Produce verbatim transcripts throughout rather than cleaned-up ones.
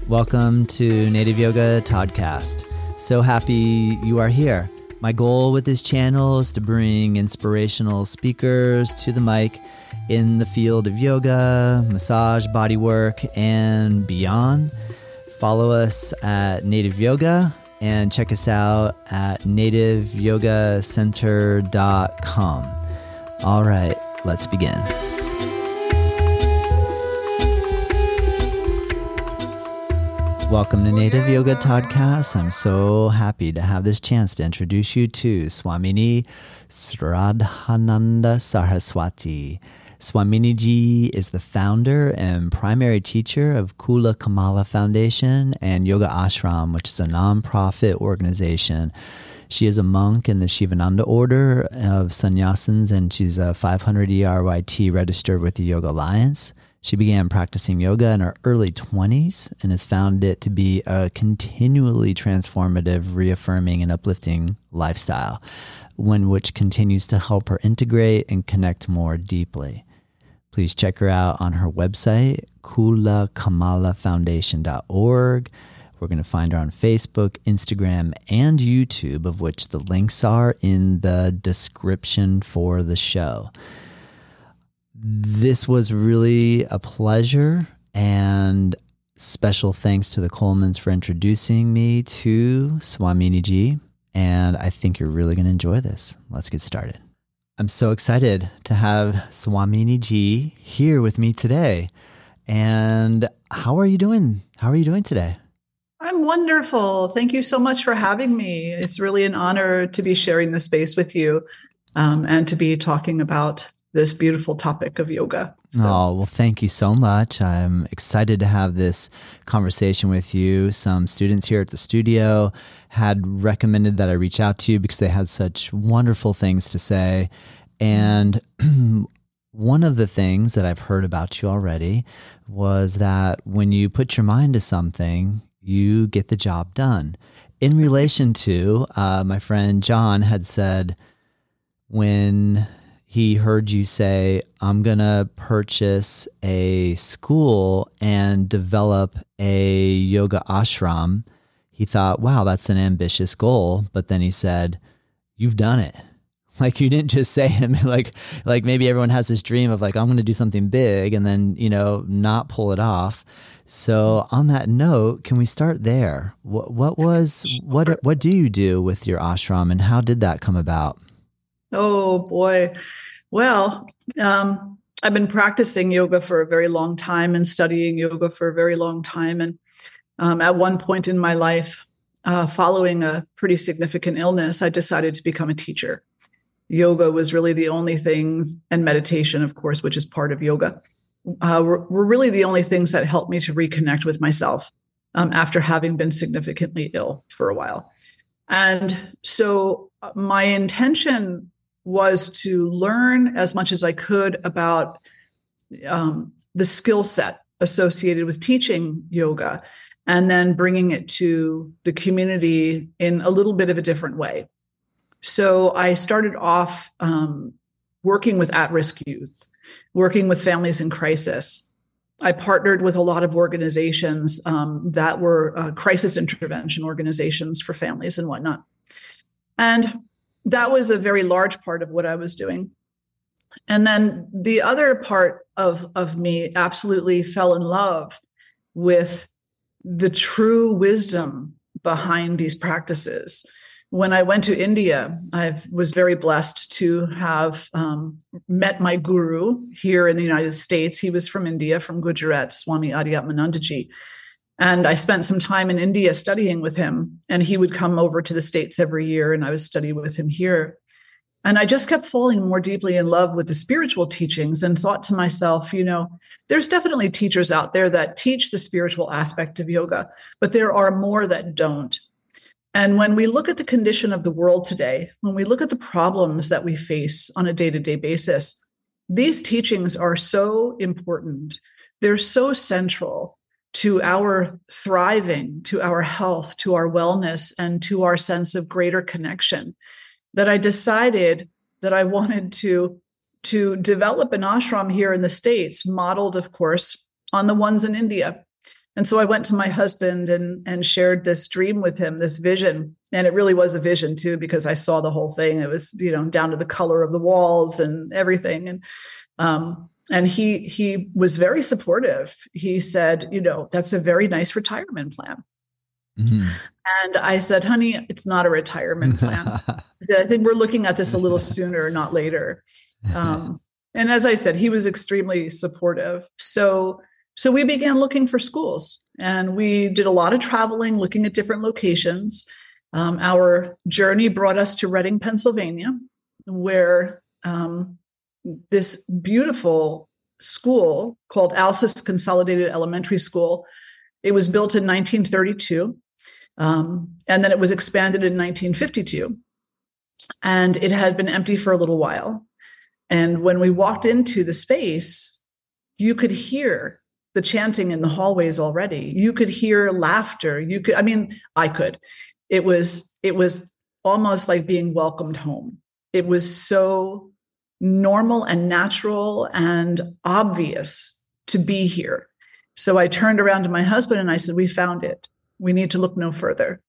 Welcome to Native Yoga Toddcast. So happy you are here. My goal with this channel is to bring inspirational speakers to the mic in the field of yoga, massage, bodywork, and beyond. Follow us at Native Yoga and check us out at native yoga center dot com. All right, let's begin. Welcome to Native Yoga Toddcast. I'm so happy to have this chance to introduce you to Swamini Sradhananda Saraswati. Swamini Ji is the founder and primary teacher of Kula Kamala Foundation and Yoga Ashram, which is a nonprofit organization. She is a monk in the Shivananda order of sannyasins, and she's a five hundred E R Y T registered with the Yoga Alliance. She began practicing yoga in her early twenties and has found it to be a continually transformative, reaffirming, and uplifting lifestyle, one which continues to help her integrate and connect more deeply. Please check her out on her website, kula kamala foundation dot org. We're going to find her on Facebook, Instagram, and YouTube, of which the links are in the description for the show. This was really a pleasure, and special thanks to the Colemans for introducing me to Swamini Ji, and I think you're really going to enjoy this. Let's get started. I'm so excited to have Swamini Ji here with me today. And how are you doing? How are you doing today? I'm wonderful. Thank you so much for having me. It's really an honor to be sharing this space with you um, and to be talking about this beautiful topic of yoga. So. Oh, well, thank you so much. I'm excited to have this conversation with you. Some students here at the studio had recommended that I reach out to you because they had such wonderful things to say. And one of the things that I've heard about you already was that when you put your mind to something, you get the job done. In relation to, uh, my friend John had said, when he heard you say, I'm going to purchase a school and develop a yoga ashram, he thought, wow, that's an ambitious goal. But then he said, you've done it. Like, you didn't just say it, like, like maybe everyone has this dream of like, I'm going to do something big and then, you know, not pull it off. So on that note, can we start there? What, what was, what, what do you do with your ashram, and how did that come about? Oh, boy. Well, um, I've been practicing yoga for a very long time and studying yoga for a very long time. And um, at one point in my life, uh, following a pretty significant illness, I decided to become a teacher. Yoga was really the only thing, and meditation, of course, which is part of yoga, uh, were, were really the only things that helped me to reconnect with myself um, after having been significantly ill for a while. And so my intention was to learn as much as I could about um, the skill set associated with teaching yoga, and then bringing it to the community in a little bit of a different way. So I started off um, working with at-risk youth, working with families in crisis. I partnered with a lot of organizations um, that were uh, crisis intervention organizations for families and whatnot. And that was a very large part of what I was doing. And then the other part of, of me absolutely fell in love with the true wisdom behind these practices. When I went to India, I was very blessed to have um, met my guru here in the United States. He was from India, from Gujarat, Swami Adyatmanandaji. And I spent some time in India studying with him, and he would come over to the States every year, and I would study with him here. And I just kept falling more deeply in love with the spiritual teachings and thought to myself, you know, there's definitely teachers out there that teach the spiritual aspect of yoga, but there are more that don't. And when we look at the condition of the world today, when we look at the problems that we face on a day-to-day basis, these teachings are so important. They're so central to our thriving, to our health, to our wellness, and to our sense of greater connection, that I decided that I wanted to, to develop an ashram here in the States, modeled, of course, on the ones in India. And so I went to my husband and, and shared this dream with him, this vision. And it really was a vision too, because I saw the whole thing. It was, you know, down to the color of the walls and everything. And, um, and he, he was very supportive. He said, you know, that's a very nice retirement plan. Mm-hmm. And I said, honey, it's not a retirement plan. I said, I think we're looking at this a little sooner, not later. Um, and as I said, he was extremely supportive. So So we began looking for schools, and we did a lot of traveling, looking at different locations. Um, our journey brought us to Reading, Pennsylvania, where um, this beautiful school called Alsys Consolidated Elementary School. It was built in nineteen thirty-two, um, and then it was expanded in nineteen fifty-two. And it had been empty for a little while. And when we walked into the space, you could hear the chanting in the hallways already. You could hear laughter. You could, I mean, I could. It was, it was almost like being welcomed home. It was so normal and natural and obvious to be here. So I turned around to my husband and I said, we found it. We need to look no further.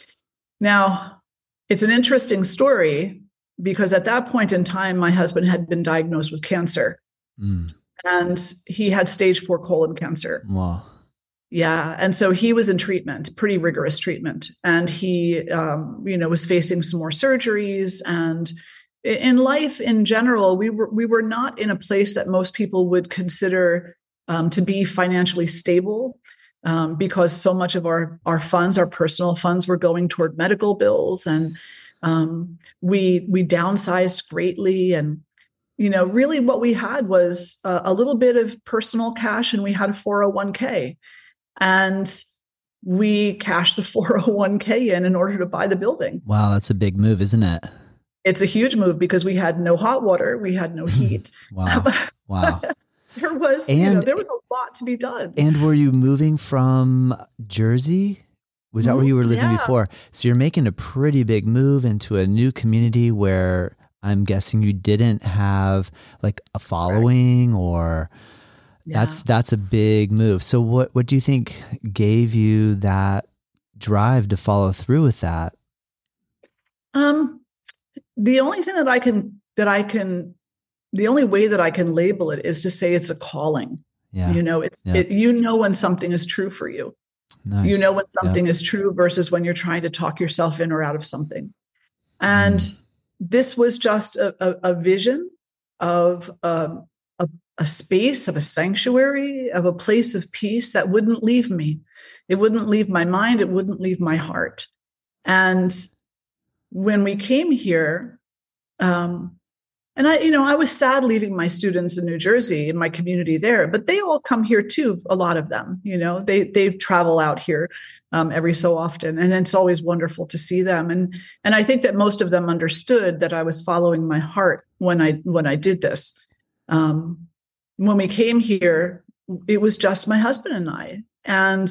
Now, it's an interesting story because at that point in time, my husband had been diagnosed with cancer. Mm. And he had stage four colon cancer. Wow. Yeah. And so he was in treatment, pretty rigorous treatment. And he, um, you know, was facing some more surgeries. And in life in general, we were, we were not in a place that most people would consider um, to be financially stable um, because so much of our, our funds, our personal funds were going toward medical bills. And um, we, we downsized greatly. And you know, really what we had was a, a little bit of personal cash, and we had a four oh one k, and we cashed the four oh one k in in order to buy the building. Wow, that's a big move, isn't it? It's a huge move because we had no hot water, we had no heat. Wow, wow. there was, and, you know, there was a lot to be done. And were you moving from Jersey? Was that mm-hmm. where you were living yeah. before? So you're making a pretty big move into a new community where I'm guessing you didn't have like a following right. or yeah. that's, that's a big move. So what, what do you think gave you that drive to follow through with that? Um, the only thing that I can, that I can, the only way that I can label it is to say it's a calling. Yeah. You know, it's, yeah. it, you know, when something is true for you, nice. You know, when something yeah. is true versus when you're trying to talk yourself in or out of something. And mm. this was just a, a, a vision of um, a, a space, of a sanctuary, of a place of peace that wouldn't leave me. It wouldn't leave my mind. It wouldn't leave my heart. And when we came here, um, and I, you know, I was sad leaving my students in New Jersey, in my community there, but they all come here too. A lot of them, you know, they they travel out here um, every so often, and it's always wonderful to see them. And and I think that most of them understood that I was following my heart when I when I did this. Um, when we came here, it was just my husband and I, and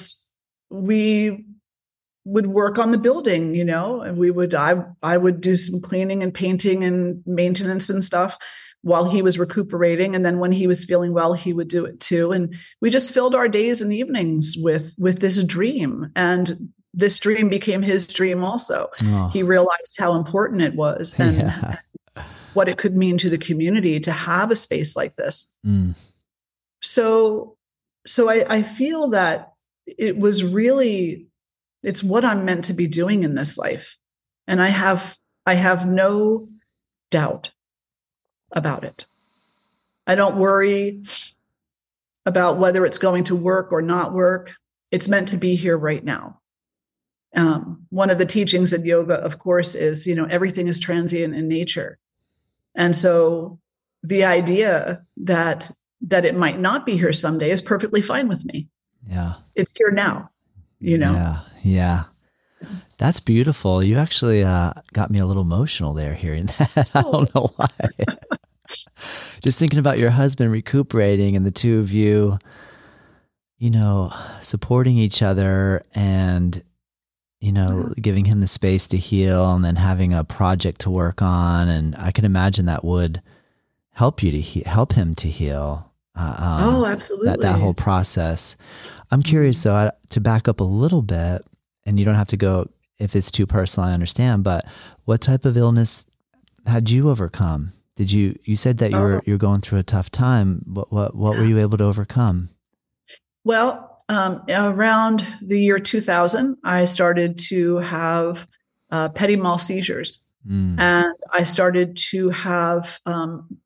we would work on the building, you know, and we would, I, I would do some cleaning and painting and maintenance and stuff while he was recuperating. And then when he was feeling well, he would do it too. And we just filled our days and evenings with, with this dream. And this dream became his dream also. Oh. He realized how important it was and yeah. what it could mean to the community to have a space like this. Mm. So, so I, I feel that it was really, it's what I'm meant to be doing in this life. And I have, I have no doubt about it. I don't worry about whether it's going to work or not work. It's meant to be here right now. Um, one of the teachings in yoga, of course, is, you know, everything is transient in nature. And so the idea that, that it might not be here someday is perfectly fine with me. Yeah. It's here now, you know? Yeah. Yeah. That's beautiful. You actually uh, got me a little emotional there hearing that. I don't know why. Just thinking about your husband recuperating and the two of you, you know, supporting each other and, you know, yeah. giving him the space to heal and then having a project to work on. And I can imagine that would help you to he- help him to heal. uh, um, Oh, that, that whole absolutely. process. I'm curious, though, I- to back up a little bit, and you don't have to go if it's too personal, I understand, but what type of illness had you overcome? Did you, you said that you Oh, were, you're going through a tough time. What, what, what were yeah. you able to overcome? Well, um, around the year two thousand, I started to have uh, petit mal seizures, Mm. and I started to have um,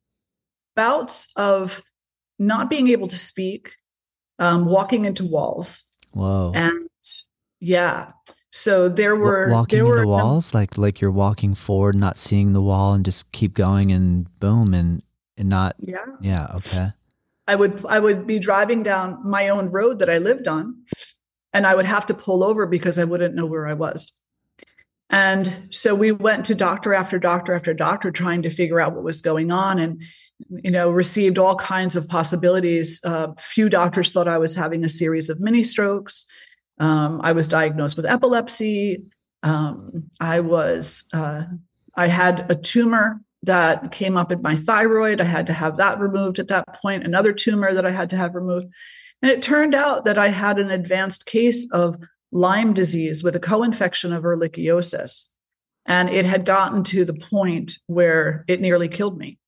bouts of not being able to speak, um, walking into walls, Whoa. and yeah. So there W- were there walking into were um, walls, like, like you're walking forward, not seeing the wall and just keep going and boom and, and not, yeah. yeah. Okay. I would I would be driving down my own road that I lived on, and I would have to pull over because I wouldn't know where I was. And so we went to doctor after doctor after doctor trying to figure out what was going on, and you know received all kinds of possibilities. Uh, few doctors thought I was having a series of mini strokes. Um, I was diagnosed with epilepsy. Um, I was uh, I had a tumor that came up in my thyroid. I had to have that removed at that point. Another tumor that I had to have removed, and it turned out that I had an advanced case of Lyme disease with a co-infection of ehrlichiosis. And it had gotten to the point where it nearly killed me.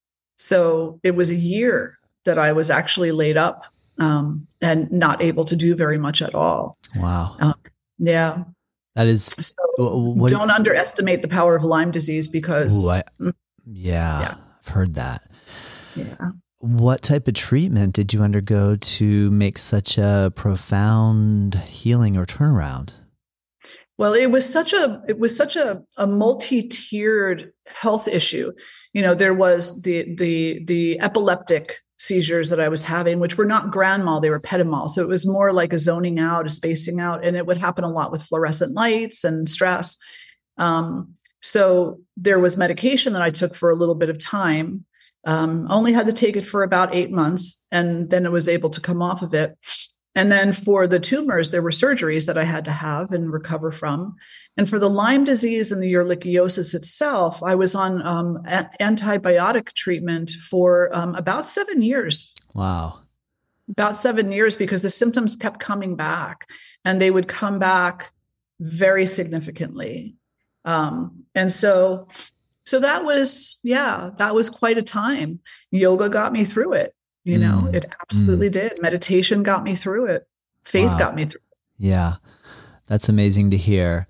So it was a year that I was actually laid up um, and not able to do very much at all. Wow. Um, yeah. That is, So wh- what, don't underestimate the power of Lyme disease ooh, because, I, mm, yeah, yeah, I've heard that. yeah. What type of treatment did you undergo to make such a profound healing or turnaround? Well, it was such a it was such a, a multi-tiered health issue. You know, there was the the the epileptic seizures that I was having, which were not grand mal, they were petit mal. So it was more like a zoning out, a spacing out, and it would happen a lot with fluorescent lights and stress. Um, so there was medication that I took for a little bit of time. Um, only had to take it for about eight months, and then I was able to come off of it. And then for the tumors, there were surgeries that I had to have and recover from. And for the Lyme disease and the ehrlichiosis itself, I was on um, a- antibiotic treatment for um, about seven years. Wow. About seven years because the symptoms kept coming back, and they would come back very significantly. Um, and so, so that was, yeah, that was quite a time. Yoga got me through it. You know, Mm, it mm, absolutely did. Meditation got me through it. Faith wow. got me through Yeah. That's amazing to hear.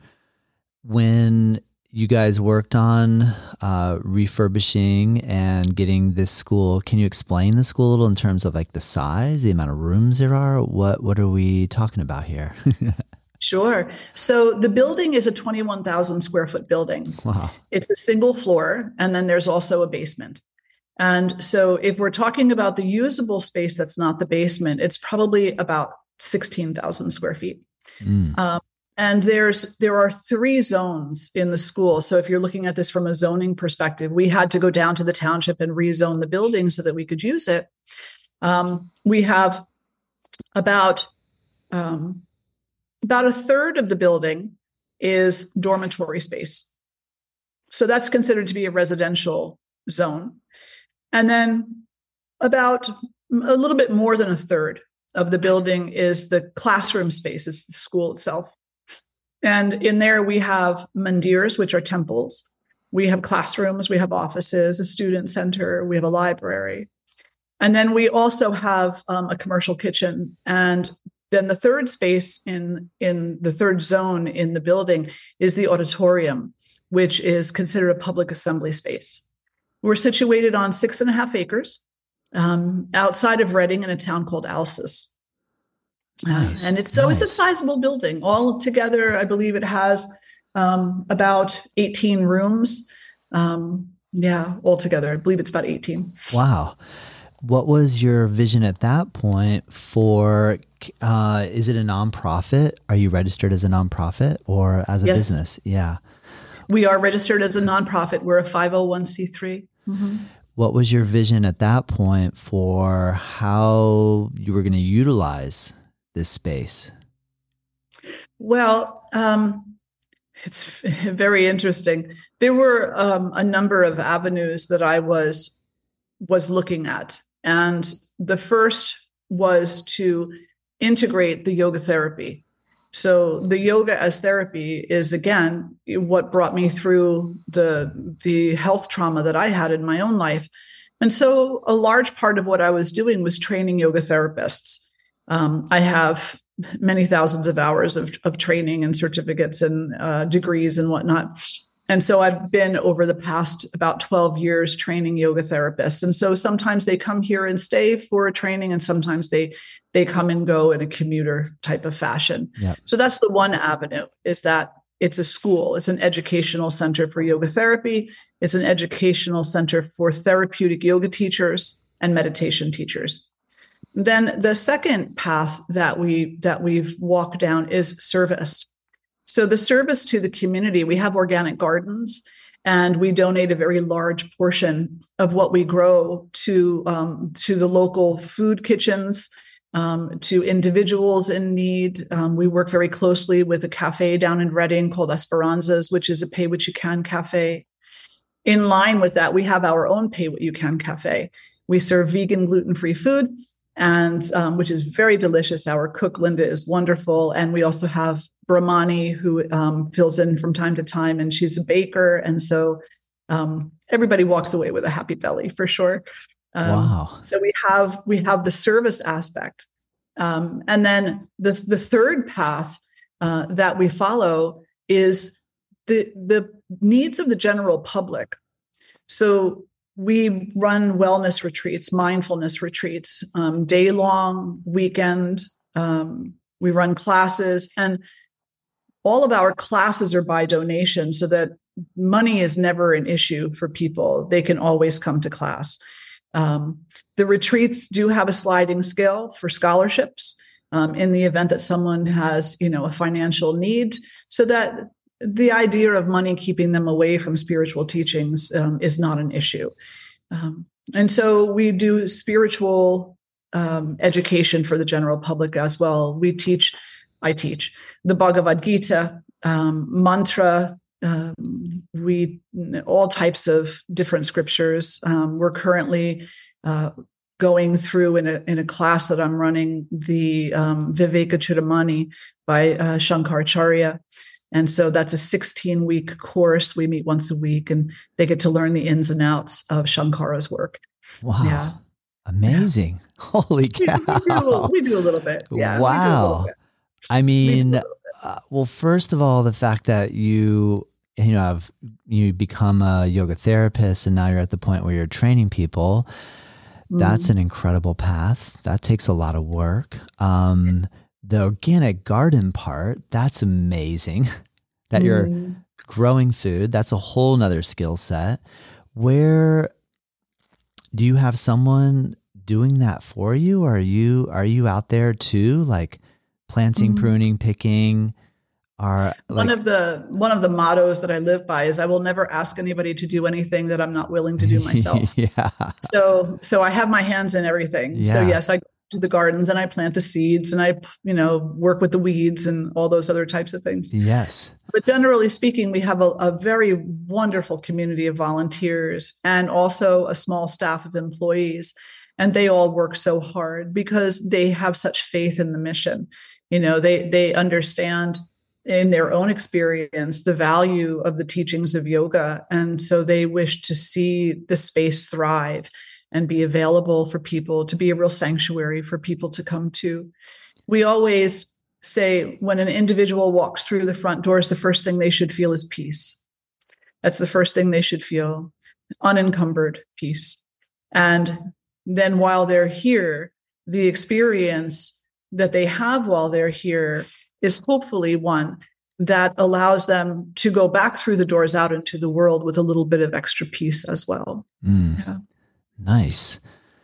When you guys worked on uh, refurbishing and getting this school, can you explain the school a little in terms of like the size, the amount of rooms there are? What what are we talking about here? it. Sure. So the building is a twenty-one thousand square foot building. Wow. It's a single floor, and then there's also a basement. And so if we're talking about the usable space that's not the basement, it's probably about sixteen thousand square feet. Mm, Um, and there's there are three zones in the school. So if you're looking at this from a zoning perspective, we had to go down to the township and rezone the building so that we could use it. Um, we have about um, about a third of the building is dormitory space. So that's considered to be a residential zone. And then about a little bit more than a third of the building is the classroom space. It's the school itself. And in there we have mandirs, which are temples. We have classrooms, we have offices, a student center, we have a library. And then we also have um, a commercial kitchen. And then the third space in, in the third zone in the building is the auditorium, which is considered a public assembly space. We're situated on six and a half acres um, outside of Reading in a town called Alsace. Uh, nice. and it's so it's a Nice. sizable building. All together, I believe it has um, about eighteen rooms. Um, yeah, altogether, I believe it's about eighteen. Wow. What was your vision at that point for, uh, is it a nonprofit? Are you registered as a nonprofit or as a Yes, business? Yeah. we are registered as a nonprofit. We're a five oh one c three. Mm-hmm. What was your vision at that point for how you were going to utilize this space? Well, um, it's very interesting. There were um, a number of avenues that I was was looking at. And the first was to integrate the yoga therapy. So the yoga as therapy is, again, what brought me through the, the health trauma that I had in my own life. And so a large part of what I was doing was training yoga therapists. Um, I have many thousands of hours of, of training and certificates and uh, degrees and whatnot. And so I've been over the past about twelve years training yoga therapists. And so sometimes they come here and stay for a training, and sometimes they they come and go in a commuter type of fashion. Yep. So that's the one avenue, is that it's a school. It's an educational center for yoga therapy. It's an educational center for therapeutic yoga teachers and meditation teachers. Then the second path that we that we've walked down is service. So the service to the community, we have organic gardens, and we donate a very large portion of what we grow to um, to the local food kitchens, um, to individuals in need. Um, we work very closely with a cafe down in Reading called Esperanza's, which is a pay what you can cafe. In line with that, we have our own pay what you can cafe. We serve vegan, gluten-free food, and um, which is very delicious. Our cook, Linda, is wonderful. And we also have Brahmani, who um, fills in from time to time, and she's a baker. And so um, everybody walks away with a happy belly for sure. Um, wow. So we have we have the service aspect. Um, and then the, the third path uh, that we follow is the, the needs of the general public. So we run wellness retreats, mindfulness retreats, um, day long, weekend. Um, we run classes, and all of our classes are by donation, so that money is never an issue for people. They can always come to class. Um, the retreats do have a sliding scale for scholarships um, in the event that someone has, you know, a financial need, so that the idea of money keeping them away from spiritual teachings um, is not an issue. Um, and so we do spiritual um, education for the general public as well. We teach, I teach the Bhagavad Gita, um, mantra, um, we all types of different scriptures. Um, we're currently uh, going through in a in a class that I'm running the um, Viveka Chudamani by uh, Shankaracharya. And so that's a sixteen week course. We meet once a week, and they get to learn the ins and outs of Shankara's work. Wow. Yeah. Amazing. Yeah. Holy cow. We, we, do little, we do a little bit. Yeah, wow. Bit. I mean, uh, well, first of all, the fact that you, you know, have, you become a yoga therapist, and now you're at the point where you're training people. Mm. That's an incredible path. That takes a lot of work. Um, The organic garden part, that's amazing. That you're mm. growing food, that's a whole nother skill set. Where do you have someone doing that for you? Or are you are you out there too, like planting, mm. pruning, picking? Are like... one of the one of the mottos that I live by is I will never ask anybody to do anything that I'm not willing to do myself. yeah. So so I have my hands in everything. Yeah. So yes, I to the gardens and I plant the seeds and I, you know, work with the weeds and all those other types of things. Yes. But generally speaking, we have a, a very wonderful community of volunteers and also a small staff of employees. And they all work so hard because they have such faith in the mission. You know, they, they understand in their own experience the value of the teachings of yoga. And so they wish to see the space thrive and be available for people, to be a real sanctuary for people to come to. We always say when an individual walks through the front doors, the first thing they should feel is peace. That's the first thing they should feel, unencumbered peace. And then while they're here, the experience that they have while they're here is hopefully one that allows them to go back through the doors out into the world with a little bit of extra peace as well. Mm. Yeah. Nice.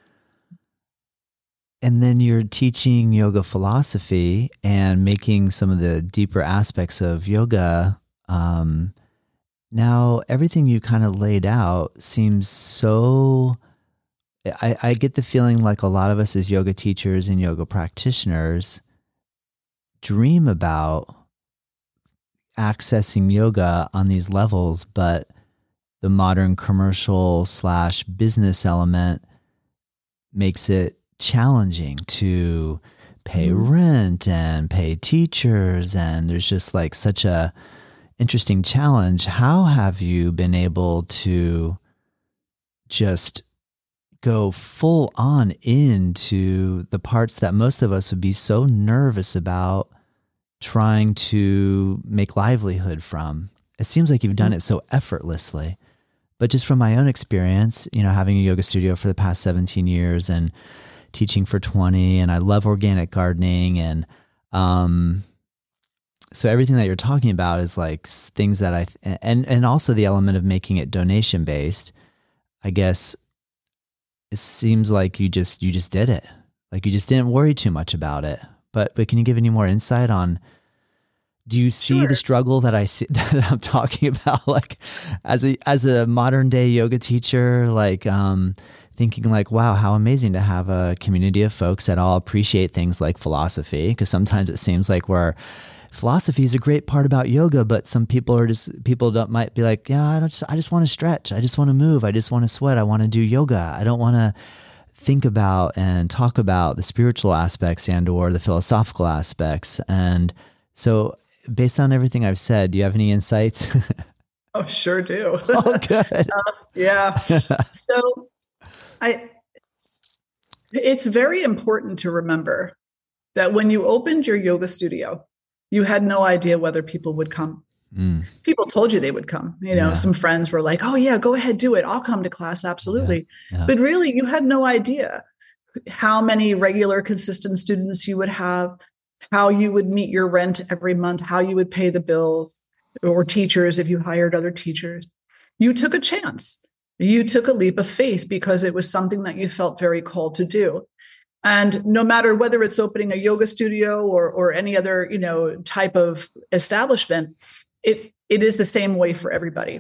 And then you're teaching yoga philosophy and making some of the deeper aspects of yoga. Um, now, everything you kind of laid out seems so, I, I get the feeling like a lot of us as yoga teachers and yoga practitioners dream about accessing yoga on these levels, but the modern commercial slash business element makes it challenging to pay Mm. rent and pay teachers. And there's just like such a interesting challenge. How have you been able to just go full on into the parts that most of us would be so nervous about trying to make livelihood from? It seems like you've done it so effortlessly. But just from my own experience, you know, having a yoga studio for the past seventeen years and teaching for twenty, and I love organic gardening. And um, so everything that you're talking about is like things that I, th- and, and also the element of making it donation based, I guess it seems like you just, you just did it. Like you just didn't worry too much about it. But, but can you give any more insight on, do you see Sure. the struggle that I see that I'm talking about? Like as a, as a modern day yoga teacher, like, um, thinking like, wow, how amazing to have a community of folks that all appreciate things like philosophy. Because sometimes it seems like we're, philosophy is a great part about yoga, but some people are just, people don't, might be like, yeah, I don't just, I just want to stretch. I just want to move. I just want to sweat. I want to do yoga. I don't want to think about and talk about the spiritual aspects and or the philosophical aspects. And so based on everything I've said, do you have any insights? Oh, sure do. Oh, good. uh, yeah. So I, it's very important to remember that when you opened your yoga studio, you had no idea whether people would come. Mm. People told you they would come. You know, Yeah. some friends were like, oh yeah, go ahead, do it. I'll come to class. Absolutely. Yeah. Yeah. But really, you had no idea how many regular, consistent students you would have, how you would meet your rent every month, how you would pay the bills, or teachers if you hired other teachers. You took a chance. You took a leap of faith because it was something that you felt very called to do. And no matter whether it's opening a yoga studio or or any other, you know, type of establishment, it it is the same way for everybody.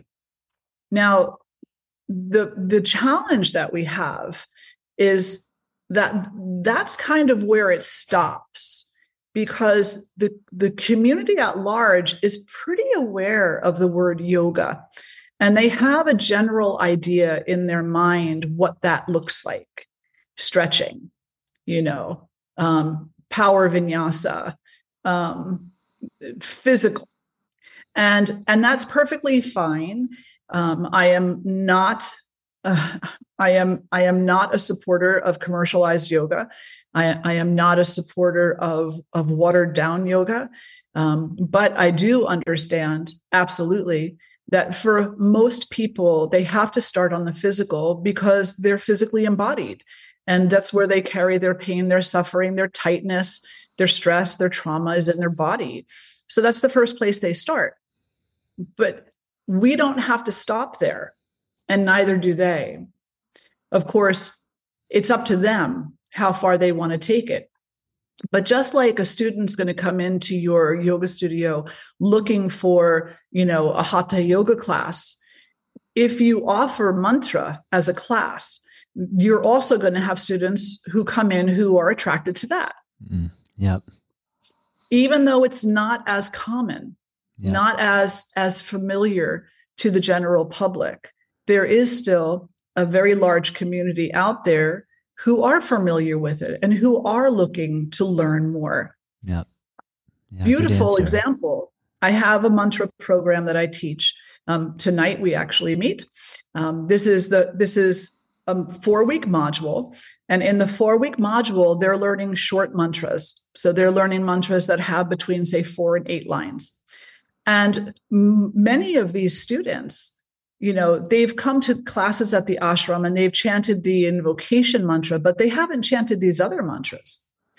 Now, the the challenge that we have is that that's kind of where it stops, because the the community at large is pretty aware of the word yoga, and they have a general idea in their mind what that looks like: stretching, you know, um, power vinyasa, um, physical. And, and that's perfectly fine. Um, I am not, uh, I am, I am not a supporter of commercialized yoga. I, I am not a supporter of, of watered down yoga. Um, but I do understand absolutely that for most people, they have to start on the physical because they're physically embodied. And that's where they carry their pain, their suffering, their tightness, their stress, their trauma is in their body. So that's the first place they start. But we don't have to stop there, and neither do they. Of course, it's up to them how far they want to take it. But just like a student's going to come into your yoga studio looking for, you know, a hatha yoga class, if you offer mantra as a class, you're also going to have students who come in who are attracted to that. Mm. Yep. Even though it's not as common. Yep. Not as as familiar to the general public, there is still a very large community out there who are familiar with it and who are looking to learn more. Yep. Yeah, Beautiful example. I have a mantra program that I teach. Um, tonight we actually meet. Um, this is the this is a four-week module, and in the four-week module, they're learning short mantras. So they're learning mantras that have between, say, four and eight lines. And m- many of these students, you know, they've come to classes at the ashram and they've chanted the invocation mantra, but they haven't chanted these other mantras.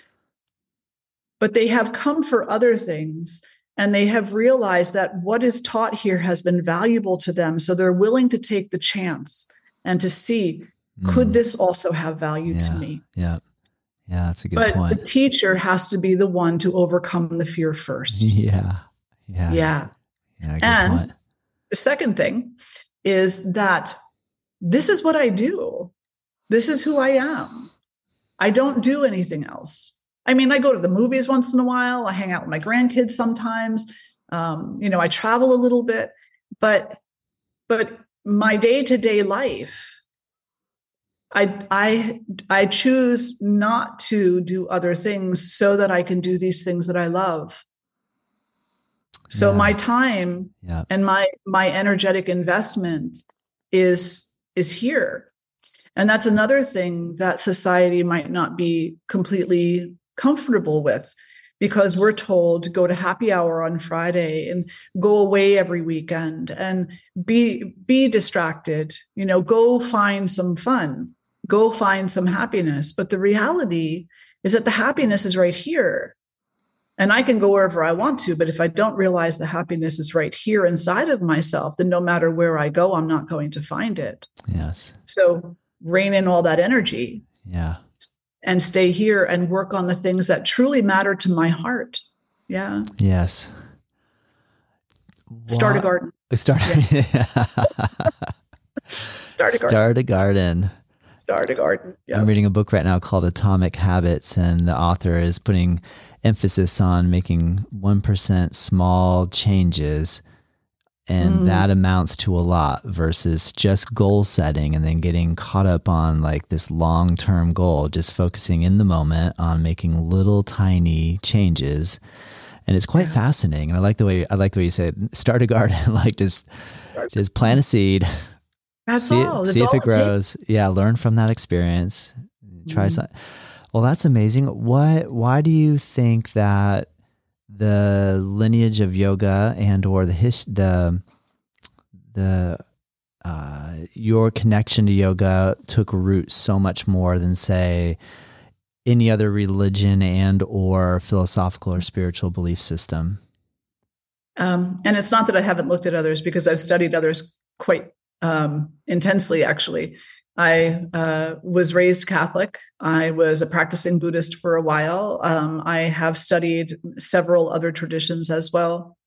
But they have come for other things, and they have realized that what is taught here has been valuable to them. So they're willing to take the chance and to see, mm. could this also have value yeah, to me? Yeah. Yeah, that's a good but point. But the teacher has to be the one to overcome the fear first. Yeah. Yeah. Yeah. yeah and point. The second thing is that this is what I do. This is who I am. I don't do anything else. I mean, I go to the movies once in a while. I hang out with my grandkids sometimes. Um, you know, I travel a little bit, but, but my day-to-day life I, I, I choose not to do other things so that I can do these things that I love. So Yeah. my time Yeah. and my, my energetic investment is, is here. And that's another thing that society might not be completely comfortable with, because we're told to go to happy hour on Friday and go away every weekend and be, be distracted, you know, go find some fun, go find some happiness. But the reality is that the happiness is right here. And I can go wherever I want to, but if I don't realize the happiness is right here inside of myself, then no matter where I go, I'm not going to find it. Yes. So rein in all that energy. Yeah. And stay here and work on the things that truly matter to my heart. Yeah. Yes. Start a garden. Start, yeah. Start a garden. Start a garden. Start a garden. Yep. I'm reading a book right now called Atomic Habits, and the author is putting emphasis on making one percent small changes. And mm. that amounts to a lot versus just goal setting and then getting caught up on like this long-term goal, just focusing in the moment on making little tiny changes. And it's quite yeah. fascinating. And I like the way, I like the way you said, start a garden, like just, just plant a seed. That's see all. It, That's see if all it grows. It yeah. Learn from that experience. Try mm. something. Well, that's amazing. What, why do you think that the lineage of yoga and or the his, the the uh, your connection to yoga took root so much more than, say, any other religion and or philosophical or spiritual belief system? Um, and it's not that I haven't looked at others, because I've studied others quite um, intensely, actually. I uh, was raised Catholic. I was a practicing Buddhist for a while. Um, I have studied several other traditions as well.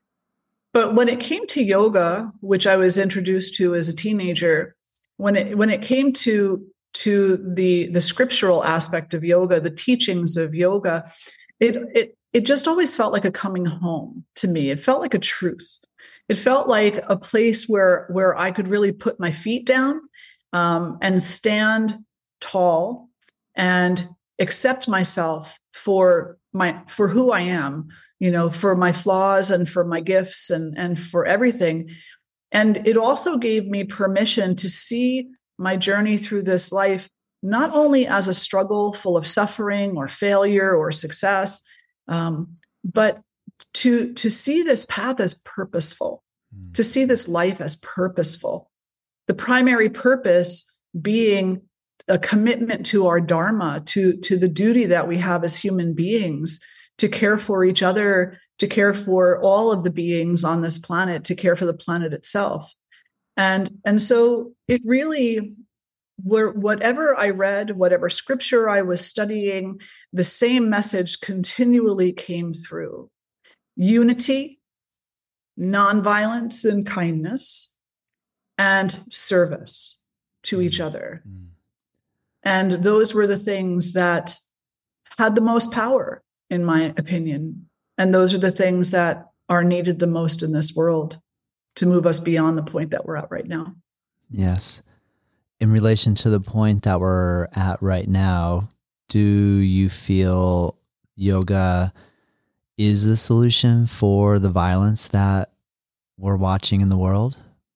But when it came to yoga, which I was introduced to as a teenager, when it when it came to to the the scriptural aspect of yoga, the teachings of yoga, it it it just always felt like a coming home to me. It felt like a truth. It felt like a place where where I could really put my feet down. Um, and stand tall and accept myself for my for who I am, you know, for my flaws and for my gifts and and for everything. And it also gave me permission to see my journey through this life not only as a struggle full of suffering or failure or success, um, but to to see this path as purposeful, mm. to see this life as purposeful. The primary purpose being a commitment to our dharma, to, to the duty that we have as human beings, to care for each other, to care for all of the beings on this planet, to care for the planet itself. And, and so it really, were, whatever I read, whatever scripture I was studying, the same message continually came through. Unity, nonviolence, and kindness, and service to each other. Mm. And those were the things that had the most power, in my opinion. And those are the things that are needed the most in this world to move us beyond the point that we're at right now. Yes. In relation to the point that we're at right now, do you feel yoga is the solution for the violence that we're watching in the world?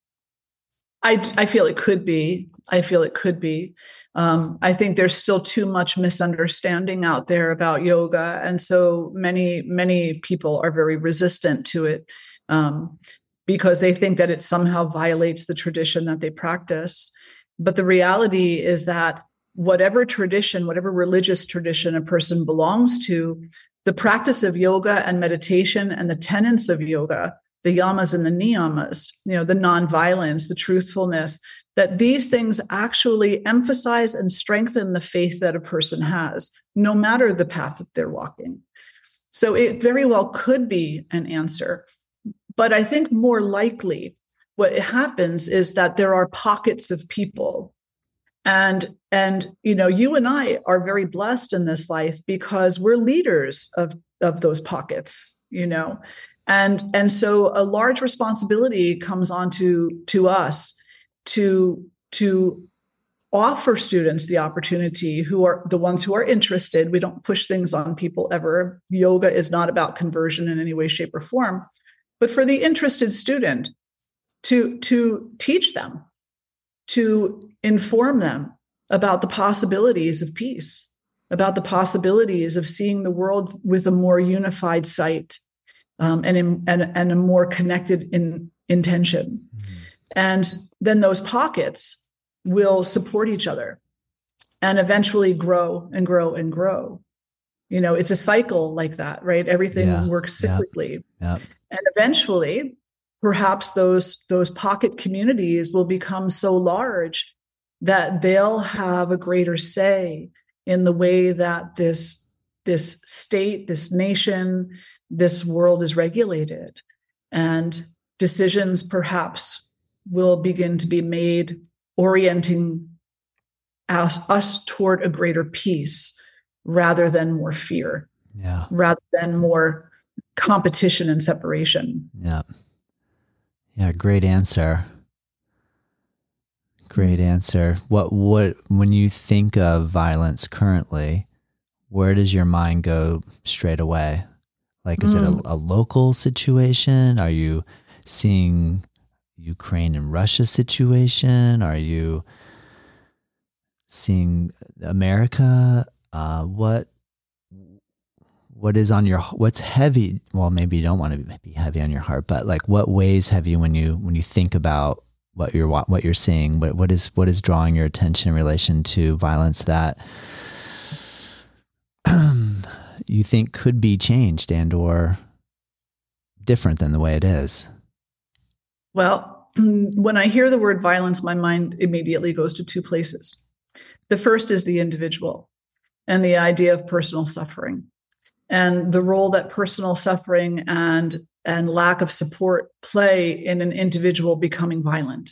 I, I feel it could be. I feel it could be. Um, I think there's still too much misunderstanding out there about yoga. And so many, many people are very resistant to it um, because they think that it somehow violates the tradition that they practice. But the reality is that whatever tradition, whatever religious tradition a person belongs to, the practice of yoga and meditation and the tenets of yoga, the yamas and the niyamas, you know, the nonviolence, the truthfulness, that these things actually emphasize and strengthen the faith that a person has, no matter the path that they're walking. So it very well could be an answer. But I think more likely what happens is that there are pockets of people. And, and you know, you and I are very blessed in this life because we're leaders of, of those pockets, you know. And, and so a large responsibility comes onto to us to, to offer students the opportunity, who are the ones who are interested. We don't push things on people ever. Yoga is not about conversion in any way, shape, or form. But for the interested student, to, to teach them, to inform them about the possibilities of peace, about the possibilities of seeing the world with a more unified sight, um, and, in, and, and a more connected in, intention. Mm-hmm. And then those pockets will support each other and eventually grow and grow and grow. You know, it's a cycle like that, right? Everything yeah. works cyclically. Yeah. Yeah. And eventually, perhaps those, those pocket communities will become so large that they'll have a greater say in the way that this, this state, this nation, this world is regulated. And decisions perhaps will begin to be made orienting us, us toward a greater peace rather than more fear, yeah. rather than more competition and separation. Yeah. Yeah. Great answer. Great answer. What, what, when you think of violence currently, where does your mind go straight away? Like, is mm. it a, a local situation? Are you seeing Ukraine and Russia situation? Are you seeing America? Uh, what what is on your, what's heavy? Well, maybe you don't want to be heavy on your heart, but like, what weighs heavy when you when you think about what you're what you're seeing? What what is what is drawing your attention in relation to violence that you think could be changed and or different than the way it is? Well, when I hear the word violence, my mind immediately goes to two places. The first is the individual and the idea of personal suffering and the role that personal suffering and, and lack of support play in an individual becoming violent.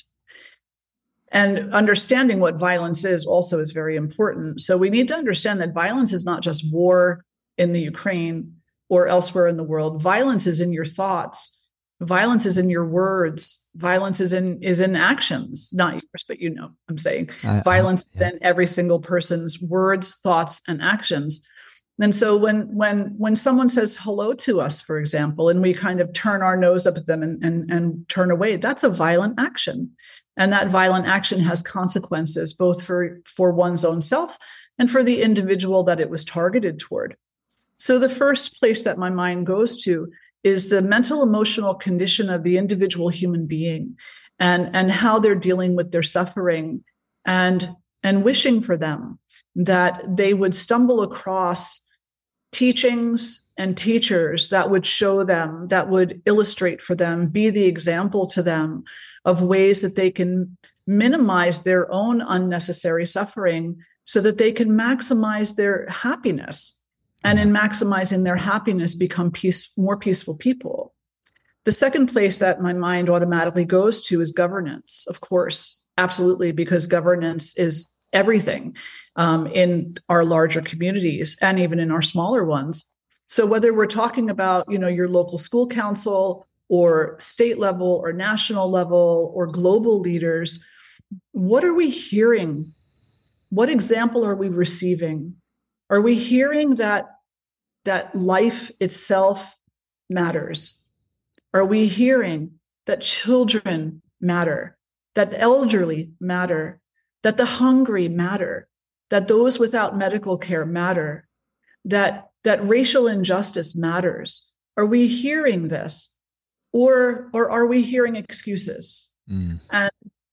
And understanding what violence is also is very important. So we need to understand that violence is not just war in the Ukraine or elsewhere in the world. Violence is in your thoughts. Violence is in your words. Violence is in is in actions, not yours, but you know, I'm saying I, violence I, yeah. is in every single person's words, thoughts, and actions. And so when when when someone says hello to us, for example, and we kind of turn our nose up at them and, and, and turn away, that's a violent action. And that violent action has consequences, both for, for one's own self and for the individual that it was targeted toward. So the first place that my mind goes to is the mental emotional condition of the individual human being and, and how they're dealing with their suffering and, and wishing for them that they would stumble across teachings and teachers that would show them, that would illustrate for them, be the example to them of ways that they can minimize their own unnecessary suffering so that they can maximize their happiness. And in maximizing their happiness, become peace, more peaceful people. The second place that my mind automatically goes to is governance, of course, absolutely, because governance is everything um, in our larger communities and even in our smaller ones. So whether we're talking about, you know, your local school council or state level or national level or global leaders, what are we hearing? What example are we receiving? Are we hearing that that life itself matters? Are we hearing that children matter, that elderly matter, that the hungry matter, that those without medical care matter, that, that racial injustice matters? Are we hearing this? Or, or are we hearing excuses? Mm. And,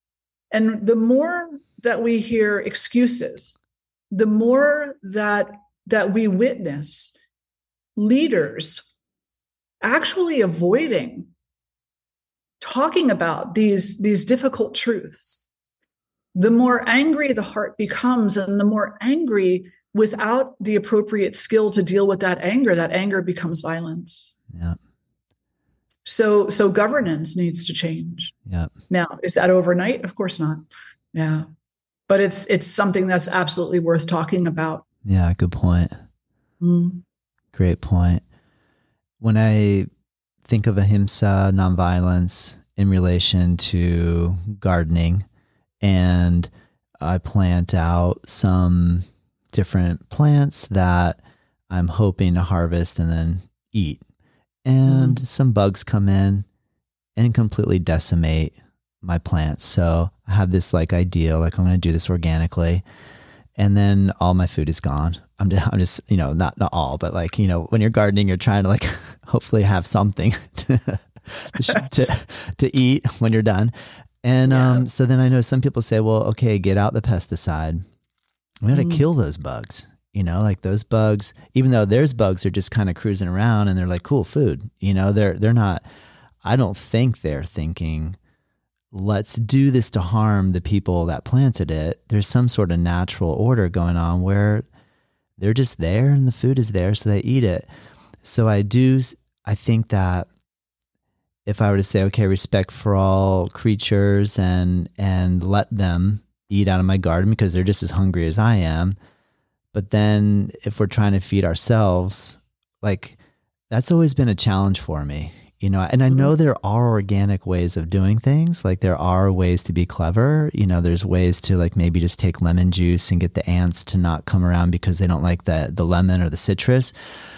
and the more that we hear excuses, the more that, that we witness leaders actually avoiding talking about these, these difficult truths, the more angry the heart becomes, and the more angry without the appropriate skill to deal with that anger, that anger becomes violence. Yeah. So, so governance needs to change. Yeah. Now, is that overnight? Of course not. Yeah. But it's, it's something that's absolutely worth talking about. Yeah. Good point. Mm. Great point. When I think of ahimsa, nonviolence in relation to gardening and I plant out some different plants that I'm hoping to harvest and then eat. And mm-hmm. some bugs come in and completely decimate my plants. So I have this like idea, like I'm going to do this organically, and then all my food is gone. I'm just, I'm just, you know, not, not all, but like, you know, when you're gardening, you're trying to like, hopefully have something to, to, to eat when you're done. And, yeah. um, so then I know some people say, well, okay, get out the pesticide. We got to mm. kill those bugs, you know, like those bugs, even though there's bugs are just kind of cruising around and they're like, cool food, you know, they're, they're not, I don't think they're thinking, let's do this to harm the people that planted it. There's some sort of natural order going on where they're just there and the food is there, so they eat it. So I do, I think that if I were to say, okay, respect for all creatures and, and let them eat out of my garden because they're just as hungry as I am. But then if we're trying to feed ourselves, like that's always been a challenge for me. You know, and I know there are organic ways of doing things. Like there are ways to be clever. You know, there's ways to like maybe just take lemon juice and get the ants to not come around because they don't like the the lemon or the citrus.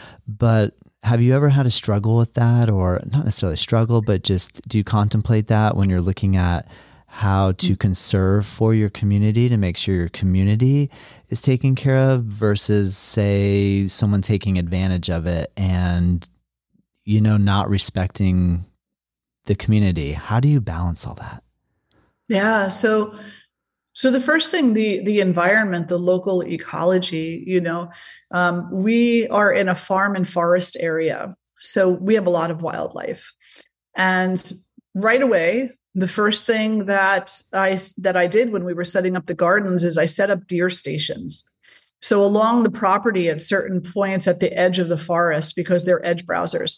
But have you ever had a struggle with that, or not necessarily struggle, but just do you contemplate that when you're looking at how to conserve for your community to make sure your community is taken care of versus say someone taking advantage of it and you know, not respecting the community? How do you balance all that? Yeah. So, so the first thing, the, the environment, the local ecology, you know, um, we are in a farm and forest area. So we have a lot of wildlife. And right away, the first thing that I, that I did when we were setting up the gardens is I set up deer stations. So along the property at certain points at the edge of the forest, because they're edge browsers,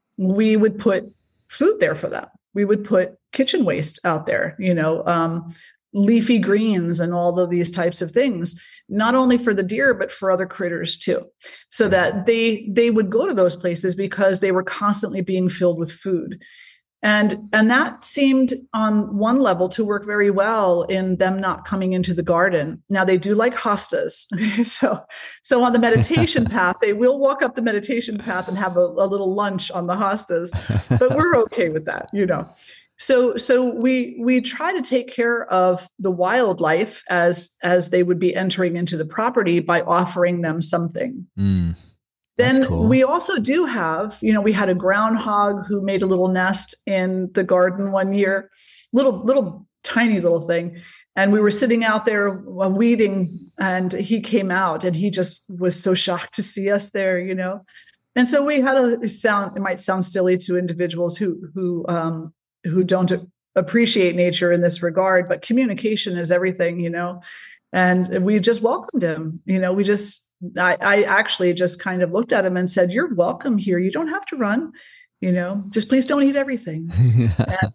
we would put food there for them. We would put kitchen waste out there, you know, um, leafy greens and all of these types of things, not only for the deer, but for other critters too. So that they, they would go to those places because they were constantly being filled with food. And, and that seemed on one level to work very well in them not coming into the garden. Now they do like hostas. so, so on the meditation path, they will walk up the meditation path and have a, a little lunch on the hostas, but we're okay with that, you know? So, so we, we try to take care of the wildlife as, as they would be entering into the property by offering them something. Mm. Then cool. We also do have, you know, we had a groundhog who made a little nest in the garden one year, little, little tiny little thing. And we were sitting out there weeding and he came out and he just was so shocked to see us there, you know? And so we had a sound, it might sound silly to individuals who, who, um, who don't appreciate nature in this regard, but communication is everything, you know? And we just welcomed him, you know, we just, I, I actually just kind of looked at him and said, you're welcome here. You don't have to run, you know, just please don't eat everything. and,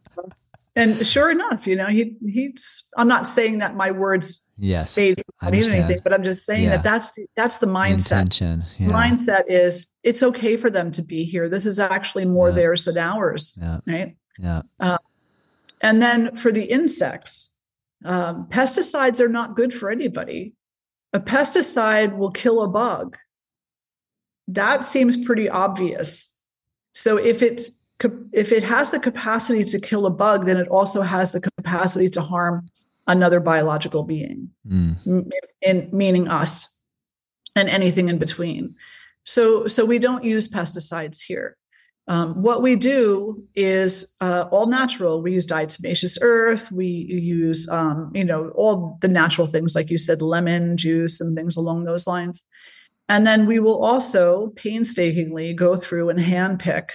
and sure enough, you know, he, he's, I'm not saying that my words yes, stayed don't eat anything, but I'm just saying yeah. that that's the, that's the mindset. The yeah. mindset is it's okay for them to be here. This is actually more yeah. theirs than ours. Yeah. Right. Yeah. Uh, and then for the insects, um, pesticides are not good for anybody. A pesticide will kill a bug. That seems pretty obvious. So if it's if it has the capacity to kill a bug, then it also has the capacity to harm another biological being, mm. in, meaning us and anything in between. So, so we don't use pesticides here. Um, what we do is uh, all natural. We use diatomaceous earth. We use, um, you know, all the natural things, like you said, lemon juice and things along those lines. And then we will also painstakingly go through and handpick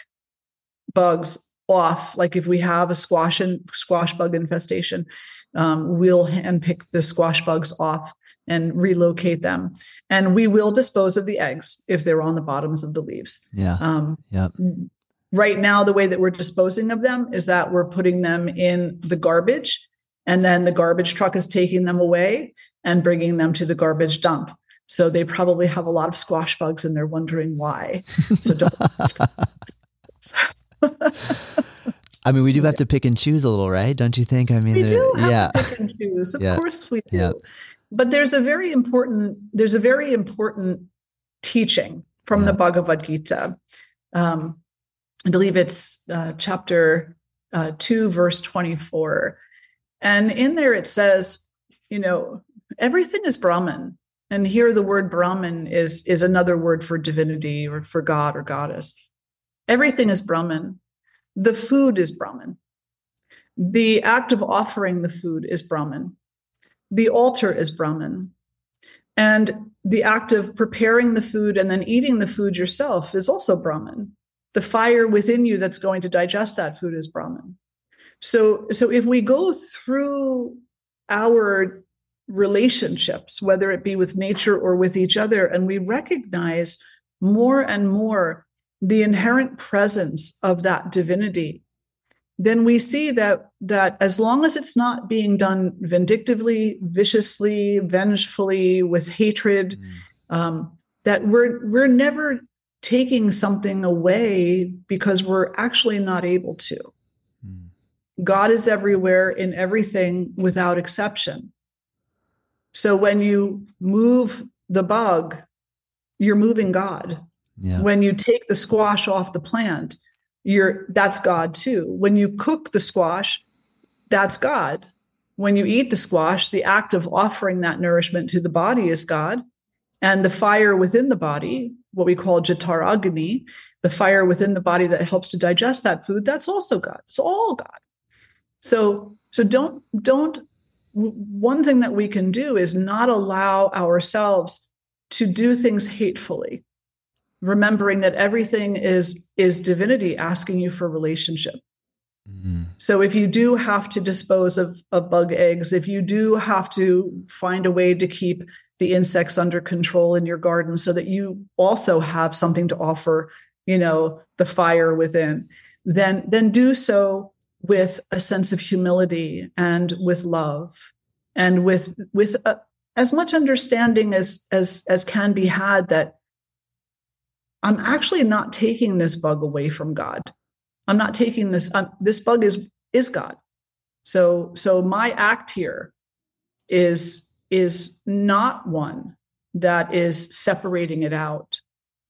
bugs off. Like if we have a squash and squash bug infestation, um, we'll handpick the squash bugs off and relocate them. And we will dispose of the eggs if they're on the bottoms of the leaves. Yeah. Um, yeah. Right now, the way that we're disposing of them is that we're putting them in the garbage, and then the garbage truck is taking them away and bringing them to the garbage dump. So they probably have a lot of squash bugs and they're wondering why. So don't. I mean, we do have to pick and choose a little, right? Don't you think? I mean, we do have yeah. to pick and choose. Of yeah. course we do. Yeah. But there's a very important, there's a very important teaching from yeah. the Bhagavad Gita. Um, I believe it's uh, chapter uh, two, verse twenty-four. And in there it says, you know, everything is Brahman. And here the word Brahman is, is another word for divinity or for God or goddess. Everything is Brahman. The food is Brahman. The act of offering the food is Brahman. The altar is Brahman. And the act of preparing the food and then eating the food yourself is also Brahman. The fire within you that's going to digest that food is Brahman. So, so if we go through our relationships, whether it be with nature or with each other, and we recognize more and more the inherent presence of that divinity, then we see that that as long as it's not being done vindictively, viciously, vengefully, with hatred, mm. um, that we're we're never taking something away because we're actually not able to. Mm. God is everywhere in everything without exception. So when you move the bug, you're moving God. Yeah. When you take the squash off the plant, you're that's God too. When you cook the squash, that's God. When you eat the squash, the act of offering that nourishment to the body is God. And the fire within the body, what we call Jataragni, the fire within the body that helps to digest that food, that's also God. It's all God. So, so don't, don't, one thing that we can do is not allow ourselves to do things hatefully, remembering that everything is, is divinity asking you for relationship. Mm-hmm. So if you do have to dispose of, of bug eggs, if you do have to find a way to keep the insects under control in your garden so that you also have something to offer, you know, the fire within, then, then do so with a sense of humility and with love and with, with a, as much understanding as, as, as can be had that I'm actually not taking this bug away from God. I'm not taking this, um, this bug is, is God. So, so my act here is, is not one that is separating it out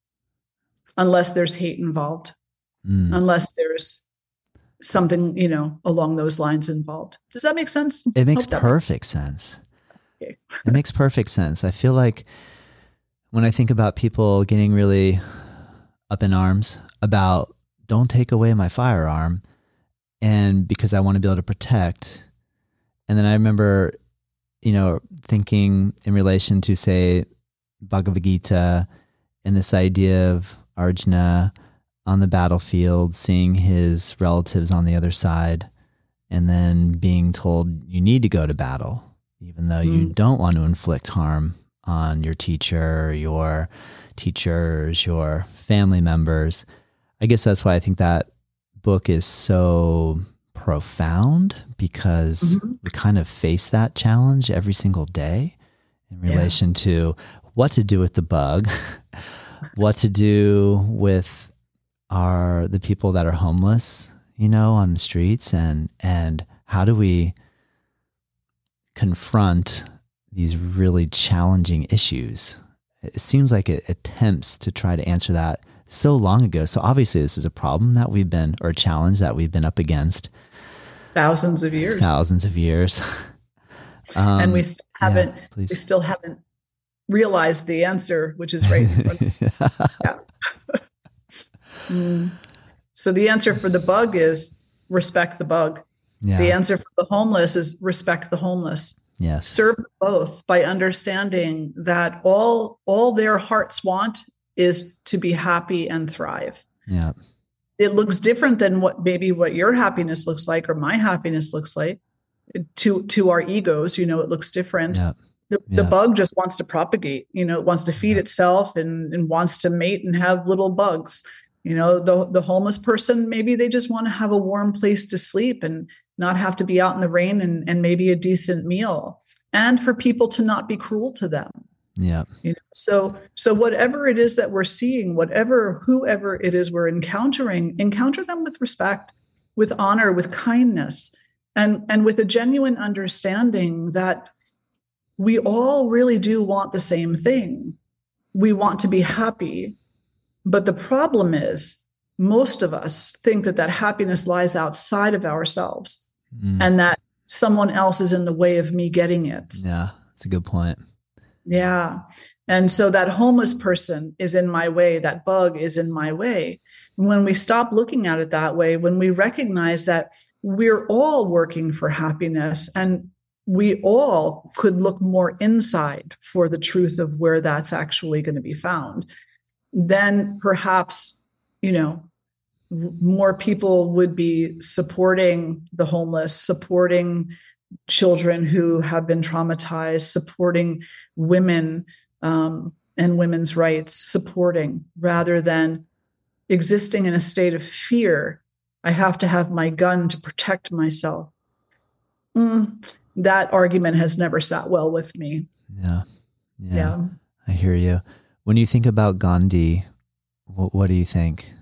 unless there's hate involved, mm. unless there's something, you know, along those lines involved. Does that make sense? It makes perfect sense. Okay. It makes perfect sense. I feel like when I think about people getting really up in arms about don't take away my firearm, and because I want to be able to protect. And then I remember, you know, thinking in relation to, say, Bhagavad Gita and this idea of Arjuna on the battlefield, seeing his relatives on the other side, and then being told you need to go to battle, even though mm. you don't want to inflict harm on your teacher, your teachers, your family members. I guess that's why I think that book is so profound, because mm-hmm. we kind of face that challenge every single day in relation yeah. to what to do with the bug, what to do with our the people that are homeless, you know, on the streets, and and how do we confront these really challenging issues. It seems like it attempts to try to answer that so long ago. So obviously this is a problem that we've been, or a challenge that we've been up against. Thousands of years. Thousands of years. um, and we still haven't, yeah, we still haven't realized the answer, which is right in front of us. Yeah. mm. So the answer for the bug is respect the bug. Yeah. The answer for the homeless is respect the homeless. Yes. Serve both by understanding that all all their hearts want is to be happy and thrive. Yeah. It looks different than what maybe what your happiness looks like or my happiness looks like. To to our egos, you know, it looks different. Yeah. The, yeah. the bug just wants to propagate, you know, it wants to feed yeah. itself and, and wants to mate and have little bugs. You know, the the homeless person, maybe they just want to have a warm place to sleep and not have to be out in the rain, and, and maybe a decent meal, and for people to not be cruel to them. Yeah. You know, so, so whatever it is that we're seeing, whatever, whoever it is we're encountering, encounter them with respect, with honor, with kindness, and, and with a genuine understanding that we all really do want the same thing. We want to be happy. But the problem is, most of us think that that happiness lies outside of ourselves, mm. and that someone else is in the way of me getting it. Yeah, that's a good point. Yeah. And so that homeless person is in my way, that bug is in my way. When we stop looking at it that way, when we recognize that we're all working for happiness, and we all could look more inside for the truth of where that's actually going to be found, then perhaps, you know, more people would be supporting the homeless, supporting children who have been traumatized, supporting women um, and women's rights, supporting rather than existing in a state of fear. I have to have my gun to protect myself. Mm, that argument has never sat well with me. Yeah. yeah. Yeah. I hear you. When you think about Gandhi, what, what do you think?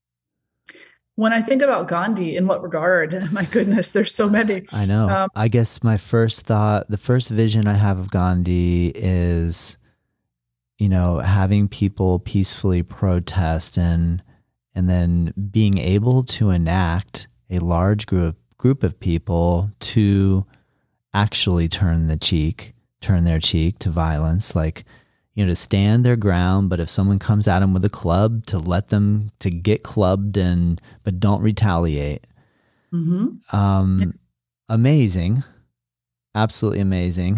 When I think about Gandhi, in what regard? My goodness, there's so many. I know. Um, I guess my first thought, the first vision I have of Gandhi is, you know, having people peacefully protest and and then being able to enact a large group group of people to actually turn the cheek, turn their cheek to violence, like, you know, to stand their ground, but if someone comes at them with a club, to let them to get clubbed and but don't retaliate. Mm-hmm. Um, yeah. Amazing, absolutely amazing.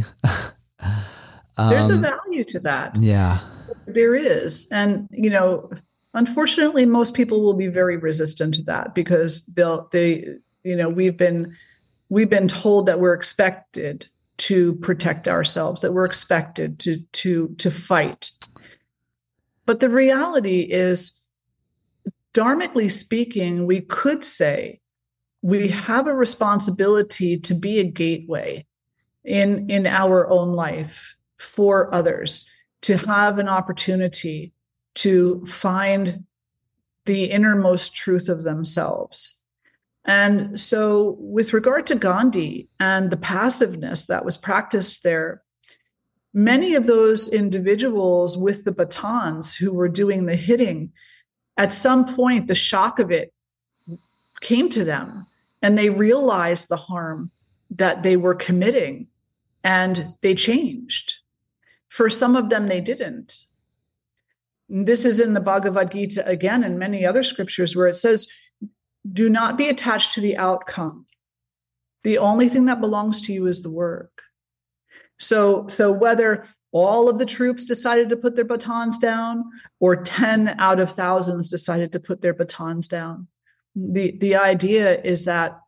um, There's a value to that. Yeah, there is, and you know, unfortunately, most people will be very resistant to that because they'll they you know we've been we've been told that we're expected to protect ourselves, that we're expected to to to fight. But the reality is, dharmically speaking, we could say we have a responsibility to be a gateway in in our own life for others, to have an opportunity to find the innermost truth of themselves. And so with regard to Gandhi and the passiveness that was practiced there, many of those individuals with the batons who were doing the hitting, at some point, the shock of it came to them and they realized the harm that they were committing and they changed. For some of them, they didn't. This is in the Bhagavad Gita again and many other scriptures where it says, do not be attached to the outcome. The only thing that belongs to you is the work. So, so whether all of the troops decided to put their batons down or ten out of thousands decided to put their batons down, the, the idea is that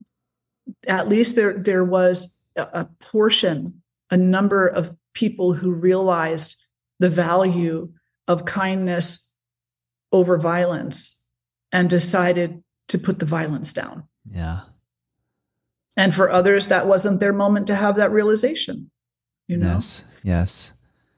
at least there, there was a, a portion, a number of people who realized the value of kindness over violence and decided to put the violence down. Yeah. And for others, that wasn't their moment to have that realization. You know? Yes. Yes.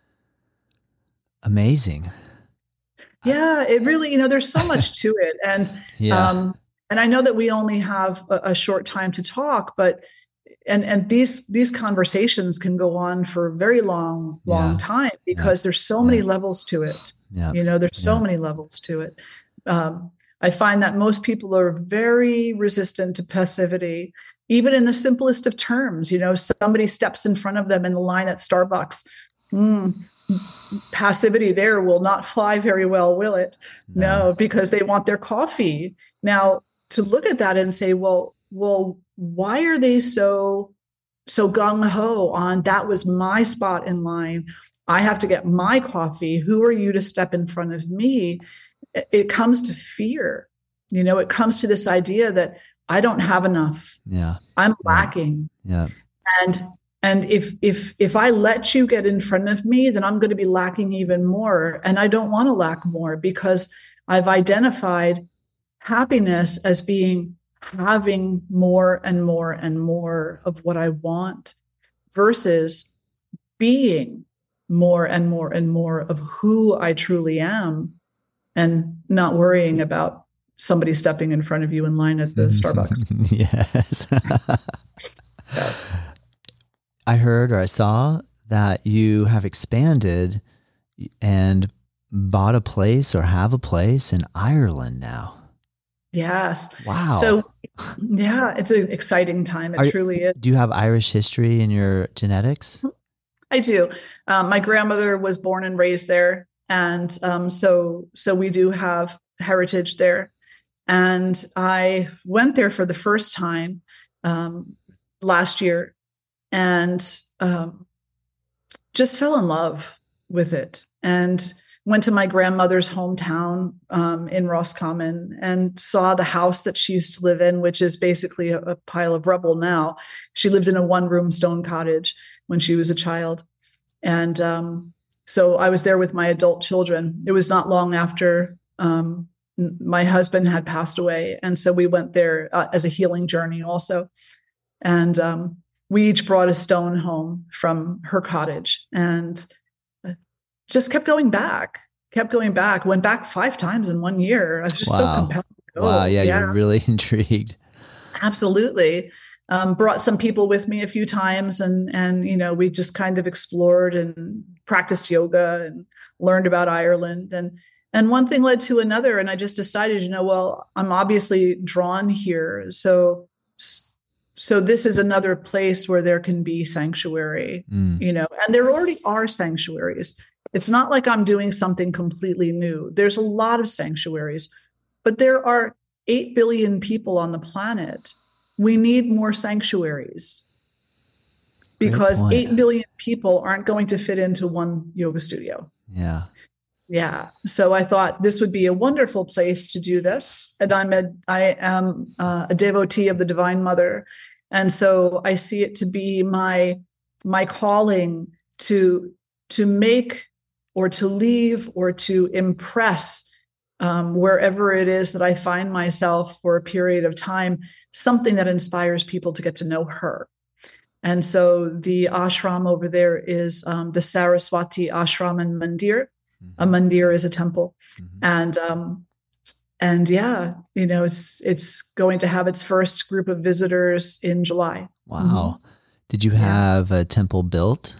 Amazing. Yeah, it really, you know, there's so much to it. And, yeah. um, and I know that we only have a, a short time to talk, but, and, and these, these conversations can go on for a very long, long yeah. time because yeah. there's so yeah. many levels to it. Yeah. You know, there's so yeah. many levels to it. Um, I find that most people are very resistant to passivity, even in the simplest of terms. You know, somebody steps in front of them in the line at Starbucks. Mm, passivity there will not fly very well, will it? No. no, because they want their coffee. Now, to look at that and say, well, well, why are they so so gung-ho on that was my spot in line? I have to get my coffee. Who are you to step in front of me? It comes to fear. You know, it comes to this idea that I don't have enough. Yeah. I'm lacking. Yeah. And and if if if I let you get in front of me, then I'm going to be lacking even more. And I don't want to lack more because I've identified happiness as being having more and more and more of what I want versus being more and more and more of who I truly am and not worrying about somebody stepping in front of you in line at the Starbucks. Yes. Yeah. I heard or I saw that you have expanded and bought a place or have a place in Ireland now. Yes. Wow. So, yeah, it's an exciting time. It Are, truly is. Do you have Irish history in your genetics? I do. Um, my grandmother was born and raised there. And um, so, so we do have heritage there. And I went there for the first time um, last year and um, just fell in love with it. And went to my grandmother's hometown um, in Roscommon and saw the house that she used to live in, which is basically a, a pile of rubble now. She lived in a one-room stone cottage when she was a child. And um, so I was there with my adult children. It was not long after um, my husband had passed away. And so we went there uh, as a healing journey also. And um, we each brought a stone home from her cottage and just kept going back, kept going back, went back five times in one year. I was just wow. so compelled to go. Wow. Yeah, yeah. You're really intrigued. Absolutely. Um, brought some people with me a few times and, and, you know, we just kind of explored and practiced yoga and learned about Ireland. And, and one thing led to another. And I just decided, you know, well, I'm obviously drawn here. So, so this is another place where there can be sanctuary, mm. you know, and there already are sanctuaries. It's not like I'm doing something completely new. There's a lot of sanctuaries, but there are eight billion people on the planet. We need more sanctuaries because eight billion people aren't going to fit into one yoga studio. Yeah. Yeah. So I thought this would be a wonderful place to do this. And I'm a, I am uh, a devotee of the Divine Mother. And so I see it to be my, my calling to, to make or to leave or to impress um, wherever it is that I find myself for a period of time, something that inspires people to get to know her. And so the ashram over there is um, the Saraswati Ashram and Mandir. Mm-hmm. A mandir is a temple. Mm-hmm. And um, and yeah, you know, it's it's going to have its first group of visitors in July. Wow. Mm-hmm. Did you have yeah. a temple built?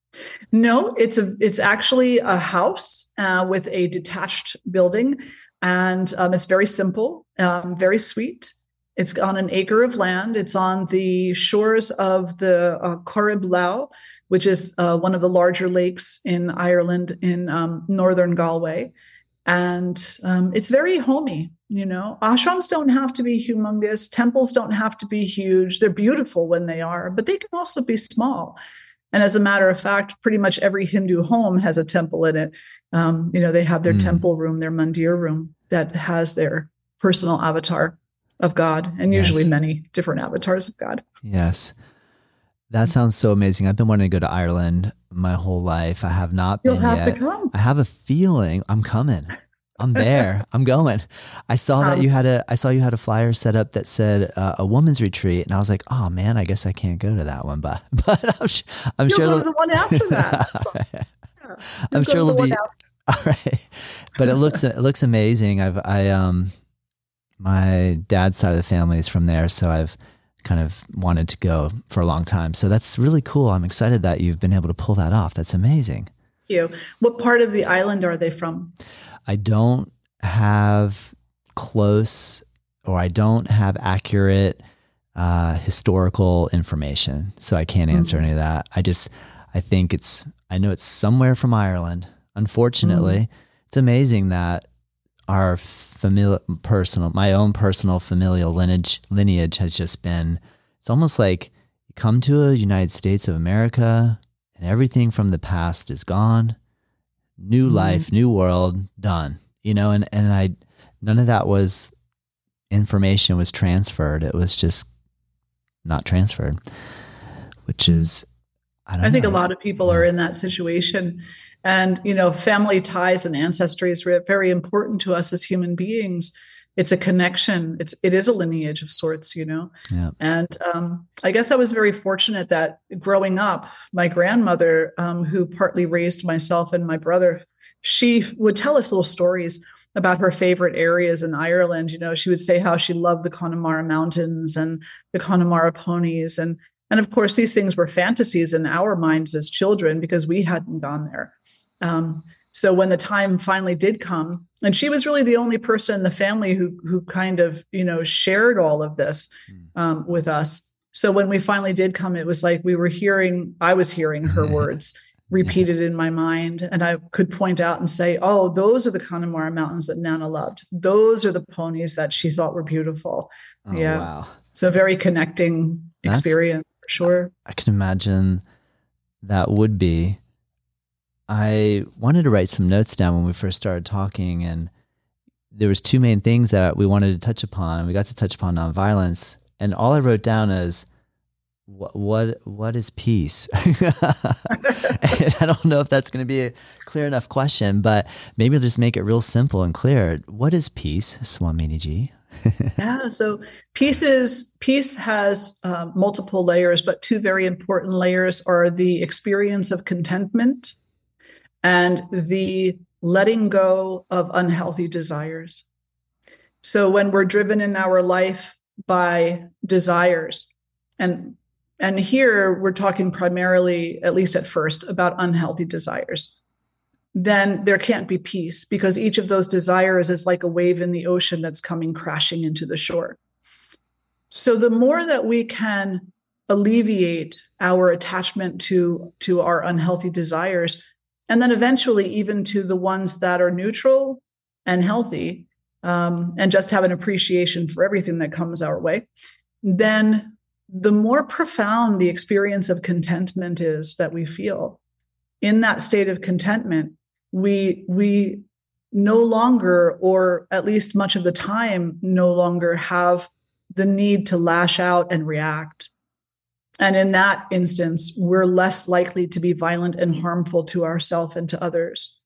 No, it's a it's actually a house uh, with a detached building, and um, it's very simple, um, very sweet. It's on an acre of land. It's on the shores of the uh, Corrib Lough, which is uh, one of the larger lakes in Ireland in um, northern Galway, and um, it's very homey. You know, ashrams don't have to be humongous. Temples don't have to be huge. They're beautiful when they are, but they can also be small. And as a matter of fact, pretty much every Hindu home has a temple in it. Um, you know, they have their mm. temple room, their mandir room that has their personal avatar of God, and usually yes. many different avatars of God. Yes. That sounds so amazing. I've been wanting to go to Ireland my whole life. I have not You'll been have yet. to come. I have a feeling I'm coming. I'm there. I'm going. I saw that um, you had a, I saw you had a flyer set up that said uh, a woman's retreat. And I was like, oh man, I guess I can't go to that one, but, but I'm, sh- I'm You'll sure. You'll go to the one after that. So, yeah. I'm sure it'll be, all right. But it looks, it looks amazing. I've, I, um, my dad's side of the family is from there. So I've kind of wanted to go for a long time. So that's really cool. I'm excited that you've been able to pull that off. That's amazing. Thank you. What part of the island are they from? I don't have close or I don't have accurate uh, historical information. So I can't answer mm-hmm. any of that. I just, I think it's, I know it's somewhere from Ireland. Unfortunately, mm-hmm. it's amazing that our familial, personal, my own personal familial lineage, lineage has just been, it's almost like you come to a United States of America and everything from the past is gone. New mm-hmm. life, new world, done. You know, and, and I, none of that was, information was transferred. It was just not transferred, which is, I don't I think know. a lot of people are in that situation. And, you know, family ties and ancestry is very important to us as human beings. It's a connection. It's, it is a lineage of sorts, you know? Yeah. And um, I guess I was very fortunate that growing up, my grandmother, um, who partly raised myself and my brother, she would tell us little stories about her favorite areas in Ireland. You know, she would say how she loved the Connemara Mountains and the Connemara ponies. And, and of course, these things were fantasies in our minds as children because we hadn't gone there. Um, so when the time finally did come, and she was really the only person in the family who who kind of, you know, shared all of this um, with us. So when we finally did come, it was like we were hearing, I was hearing her words repeated yeah. in my mind. And I could point out and say, oh, those are the Connemara Mountains that Nana loved. Those are the ponies that she thought were beautiful. Oh, yeah. Wow. So very connecting That's, experience for sure. I can imagine that would be. I wanted to write some notes down when we first started talking, and there was two main things that we wanted to touch upon, and we got to touch upon nonviolence. And all I wrote down is, what what, what is peace? And I don't know if that's going to be a clear enough question, but maybe I'll just make it real simple and clear. What is peace, Swamini Ji? Yeah, so peace is peace has uh, multiple layers, but two very important layers are the experience of contentment and the letting go of unhealthy desires. So when we're driven in our life by desires, and and here we're talking primarily, at least at first, about unhealthy desires, then there can't be peace because each of those desires is like a wave in the ocean that's coming crashing into the shore. So the more that we can alleviate our attachment to, to our unhealthy desires, and then eventually even to the ones that are neutral and healthy, um, and just have an appreciation for everything that comes our way, then the more profound the experience of contentment is that we feel. In that state of contentment, we we no longer, or at least much of the time, no longer have the need to lash out and react. And in that instance, we're less likely to be violent and harmful to ourselves and to others.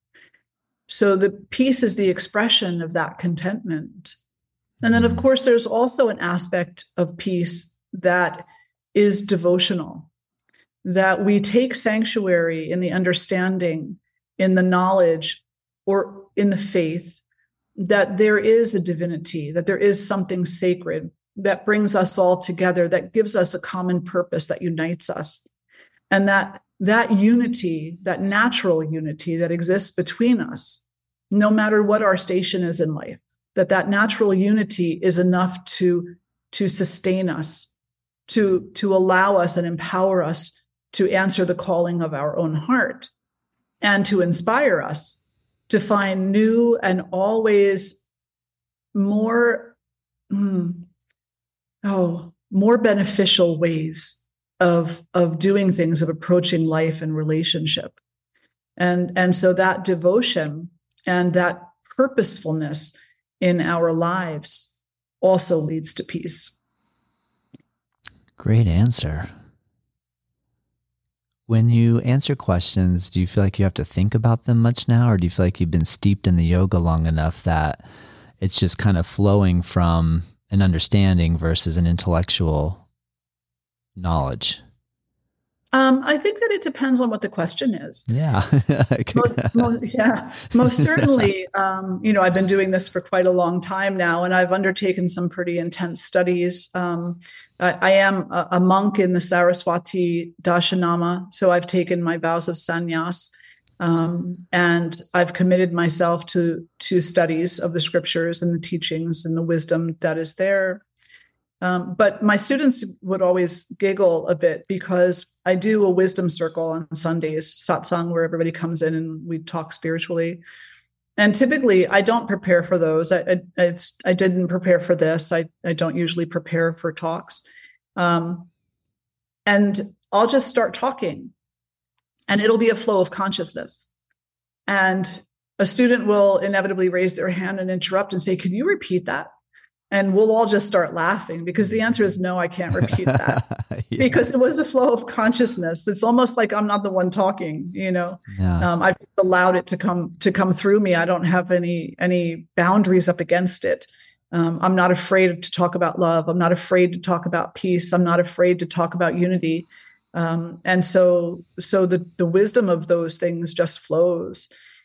So the peace is the expression of that contentment. And then, of course, there's also an aspect of peace that is devotional, that we take sanctuary in the understanding, in the knowledge, or in the faith that there is a divinity, that there is something sacred that brings us all together, that gives us a common purpose that unites us. And that that unity, that natural unity that exists between us, no matter what our station is in life, that that natural unity is enough to, to sustain us, to, to allow us and empower us to answer the calling of our own heart, and to inspire us to find new and always more, mm, oh, more beneficial ways of, of doing things, of approaching life and relationship. And, and so that devotion and that purposefulness in our lives also leads to peace. Great answer. When you answer questions, do you feel like you have to think about them much now, or do you feel like you've been steeped in the yoga long enough that it's just kind of flowing from an understanding versus an intellectual knowledge? Um, I think that it depends on what the question is. Yeah. most, most, yeah, most certainly. Um, you know, I've been doing this for quite a long time now, and I've undertaken some pretty intense studies. Um, I, I am a, a monk in the Saraswati Dashanama, so I've taken my vows of sannyas, um, and I've committed myself to to studies of the scriptures and the teachings and the wisdom that is there. Um, but my students would always giggle a bit because I do a wisdom circle on Sundays, satsang, where everybody comes in and we talk spiritually. And typically, I don't prepare for those. I, I, it's, I didn't prepare for this. I, I don't usually prepare for talks. Um, and I'll just start talking, and it'll be a flow of consciousness. And a student will inevitably raise their hand and interrupt and say, "Can you repeat that?" And we'll all just start laughing because the answer is no, I can't repeat that. Yeah. Because it was a flow of consciousness. It's almost like I'm not the one talking, you know. Yeah. Um, I've allowed it to come to come through me. I don't have any any boundaries up against it. Um, I'm not afraid to talk about love. I'm not afraid to talk about peace. I'm not afraid to talk about unity. Um, and so so the the wisdom of those things just flows.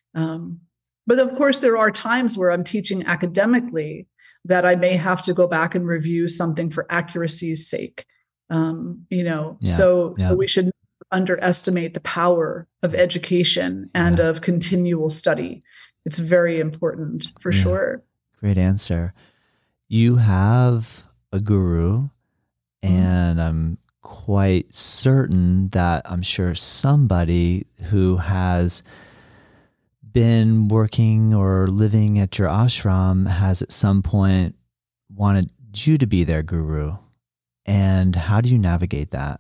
Um, but of course, there are times where I'm teaching academically that I may have to go back and review something for accuracy's sake. Um, you know, Yeah, so yeah. so we should underestimate the power of education and Yeah. of continual study. It's very important for Yeah. sure. Great answer. You have a guru, and mm-hmm. I'm quite certain that I'm sure somebody who has been working or living at your ashram has at some point wanted you to be their guru. And how do you navigate that?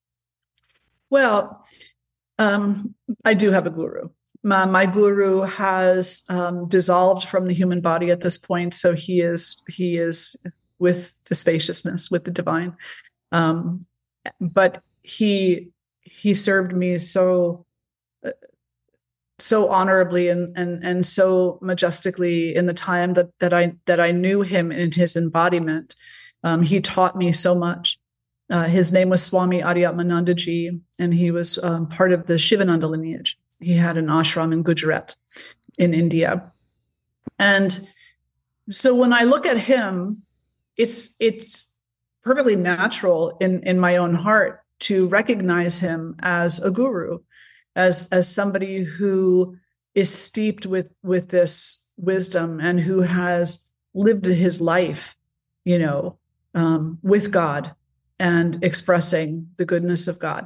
Well, um, I do have a guru. My, my guru has um, dissolved from the human body at this point, so he is he is with the spaciousness, with the divine. Um, but he he served me so uh, so honorably and and and so majestically in the time that that I that I knew him in his embodiment. Um, he taught me so much. Uh, his name was Swami Adyatmanandaji, and he was um, part of the Shivananda lineage. He had an ashram in Gujarat, in India. And so when I look at him, it's it's perfectly natural in, in my own heart to recognize him as a guru, as, as somebody who is steeped with, with this wisdom and who has lived his life, you know, um, with God and expressing the goodness of God.